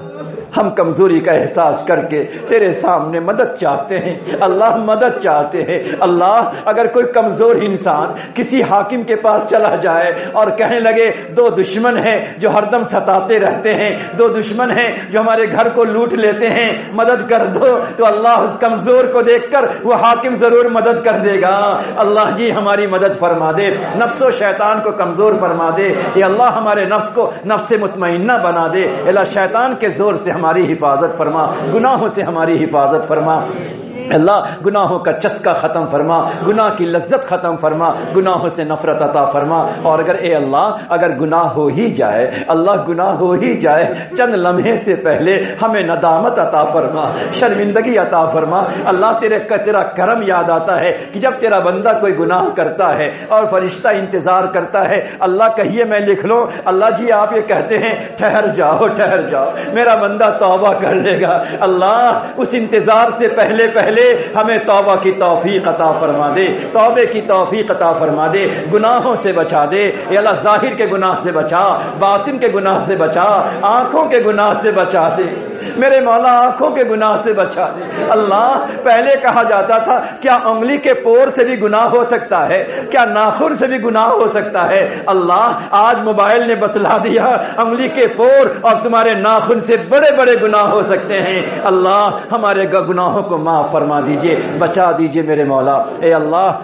ہم کمزوری کا احساس کر کے تیرے سامنے مدد چاہتے ہیں، اللہ مدد چاہتے ہیں۔ اللہ اگر کوئی کمزور انسان کسی حاکم کے پاس چلا جائے اور کہنے لگے دو دشمن ہیں جو ہر دم ستاتے رہتے ہیں، دو دشمن ہیں جو ہمارے گھر کو لوٹ لیتے ہیں، مدد کر دو، تو اللہ اس کمزور کو دیکھ کر وہ حاکم ضرور مدد کر دے گا۔ اللہ جی ہماری مدد فرما دے، نفس و شیطان کو کمزور فرما دے، یہ اللہ ہمارے نفس کو نفس مطمئنہ بنا دے، اللہ شیطان کے زور سے ہماری حفاظت فرما، گناہوں سے ہماری حفاظت فرما، اللہ گناہوں کا چسکا ختم فرما، گناہ کی لذت ختم فرما، گناہوں سے نفرت عطا فرما۔ اور اگر اے اللہ اگر گناہ ہو ہی جائے، اللہ گناہ ہو ہی جائے، چند لمحے سے پہلے ہمیں ندامت عطا فرما، شرمندگی عطا فرما۔ اللہ تیرا کرم یاد آتا ہے کہ جب تیرا بندہ کوئی گناہ کرتا ہے اور فرشتہ انتظار کرتا ہے، اللہ کہیے میں لکھ لوں، اللہ جی آپ یہ کہتے ہیں ٹھہر جاؤ میرا بندہ توبہ کر لے گا۔ اللہ اس انتظار سے پہلے ہمیں توبہ کی توفیق عطا فرما دے، توبے کی توفیق عطا فرما دے، گناہوں سے بچا دے، اے اللہ ظاہر کے گناہ سے بچا، باطن کے گناہ سے بچا، آنکھوں کے گناہ سے بچا دے میرے مولا، آنکھوں کے گناہ سے بچا دے۔ اللہ پہلے کہا جاتا تھا کیا انگلی کے پور سے بھی گناہ ہو سکتا ہے، کیا ناخن سے بھی گناہ ہو سکتا ہے؟ اللہ آج موبائل نے بتلا دیا انگلی کے پور اور تمہارے ناخن سے بڑے بڑے گناہ ہو سکتے ہیں۔ اللہ ہمارے گناہوں کو معاف فرما دیجئے، بچا دیجئے میرے مولا۔ اے اللہ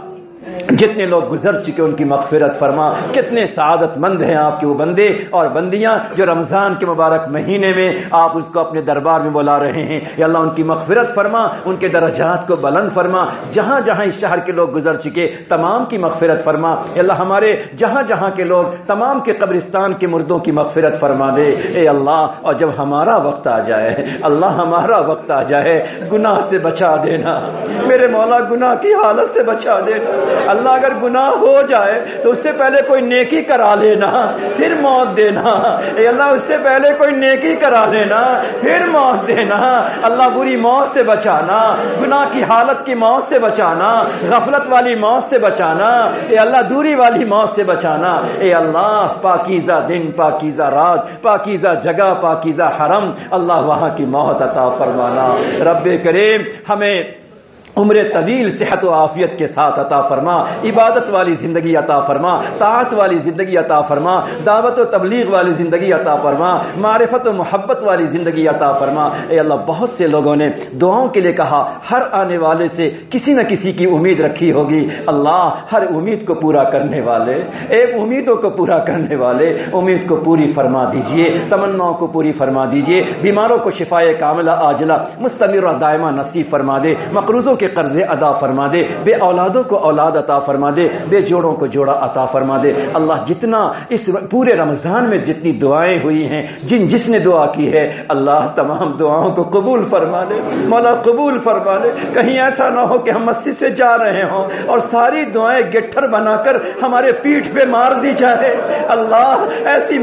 جتنے لوگ گزر چکے ان کی مغفرت فرما. کتنے سعادت مند ہیں آپ کے وہ بندے اور بندیاں جو رمضان کے مبارک مہینے میں آپ اس کو اپنے دربار میں بلا رہے ہیں. یا اللہ ان کی مغفرت فرما, ان کے درجات کو بلند فرما. جہاں جہاں اس شہر کے لوگ گزر چکے تمام کی مغفرت فرما. یا اللہ ہمارے جہاں جہاں کے لوگ تمام کے قبرستان کے مردوں کی مغفرت فرما دے اے اللہ. اور جب ہمارا وقت آ جائے اللہ, ہمارا وقت آ جائے, گناہ سے بچا دینا میرے مولا, گناہ کی حالت سے بچا دینا اللہ. اگر گناہ ہو جائے تو اس سے پہلے کوئی نیکی کرا لینا پھر موت دینا اے اللہ. اس سے پہلے کوئی نیکی کرا لینا پھر موت دینا اللہ. بری موت سے بچانا, گناہ کی حالت کی موت سے بچانا, غفلت والی موت سے بچانا اے اللہ, دوری والی موت سے بچانا اے اللہ. پاکیزہ دن, پاکیزہ رات, پاکیزہ جگہ, پاکیزہ حرم اللہ, وہاں کی موت عطا فرمانا. رب کریم ہمیں عمر طویل, صحت و عافیت کے ساتھ عطا فرما. عبادت والی زندگی عطا فرما, طاعت والی زندگی عطا فرما, دعوت و تبلیغ والی زندگی عطا فرما, معرفت و محبت والی زندگی عطا فرما اے اللہ. بہت سے لوگوں نے دعاؤں کے لیے کہا, ہر آنے والے سے کسی نہ کسی کی امید رکھی ہوگی اللہ. ہر امید کو پورا کرنے والے, ایک امیدوں کو پورا کرنے والے, امید کو پوری فرما دیجئے, تمناؤں کو پوری فرما دیجئے. بیماروں کو شفائے کاملہ عاجلہ مستمرہ دائمہ نصیب فرما دے. مقروضوں کے قرضے ادا فرما دے. بے اولادوں کو اولاد عطا فرما دے. بے جوڑوں کو جوڑا عطا فرما دے اللہ. جتنا اس پورے رمضان میں جتنی دعائیں ہوئی ہیں, جس نے دعا کی ہے اللہ, تمام دعاؤں کو قبول فرما دے مولا, قبول فرما دے. کہیں ایسا نہ ہو کہ ہم مسجد سے جا رہے ہوں اور ساری دعائیں گٹھر بنا کر ہمارے پیٹھ پہ مار دی جائے اللہ. ایسی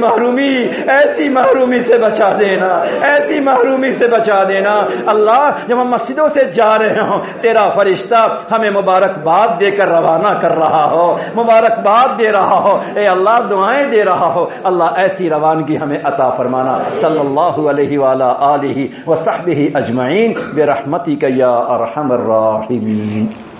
محرومی سے بچا دینا, ایسی محرومی سے بچا دینا اللہ. جب ہم مسجدوں سے جا رہے ہوں تیرا فرشتہ ہمیں مبارکباد دے کر روانہ کر رہا ہو, مبارکباد دے رہا ہو اے اللہ, دعائیں دے رہا ہو اللہ. ایسی روانگی ہمیں عطا فرمانا. صلی اللہ علیہ وعلی آلہ وصحبہ اجمعین برحمتک یا ارحم الراحمین.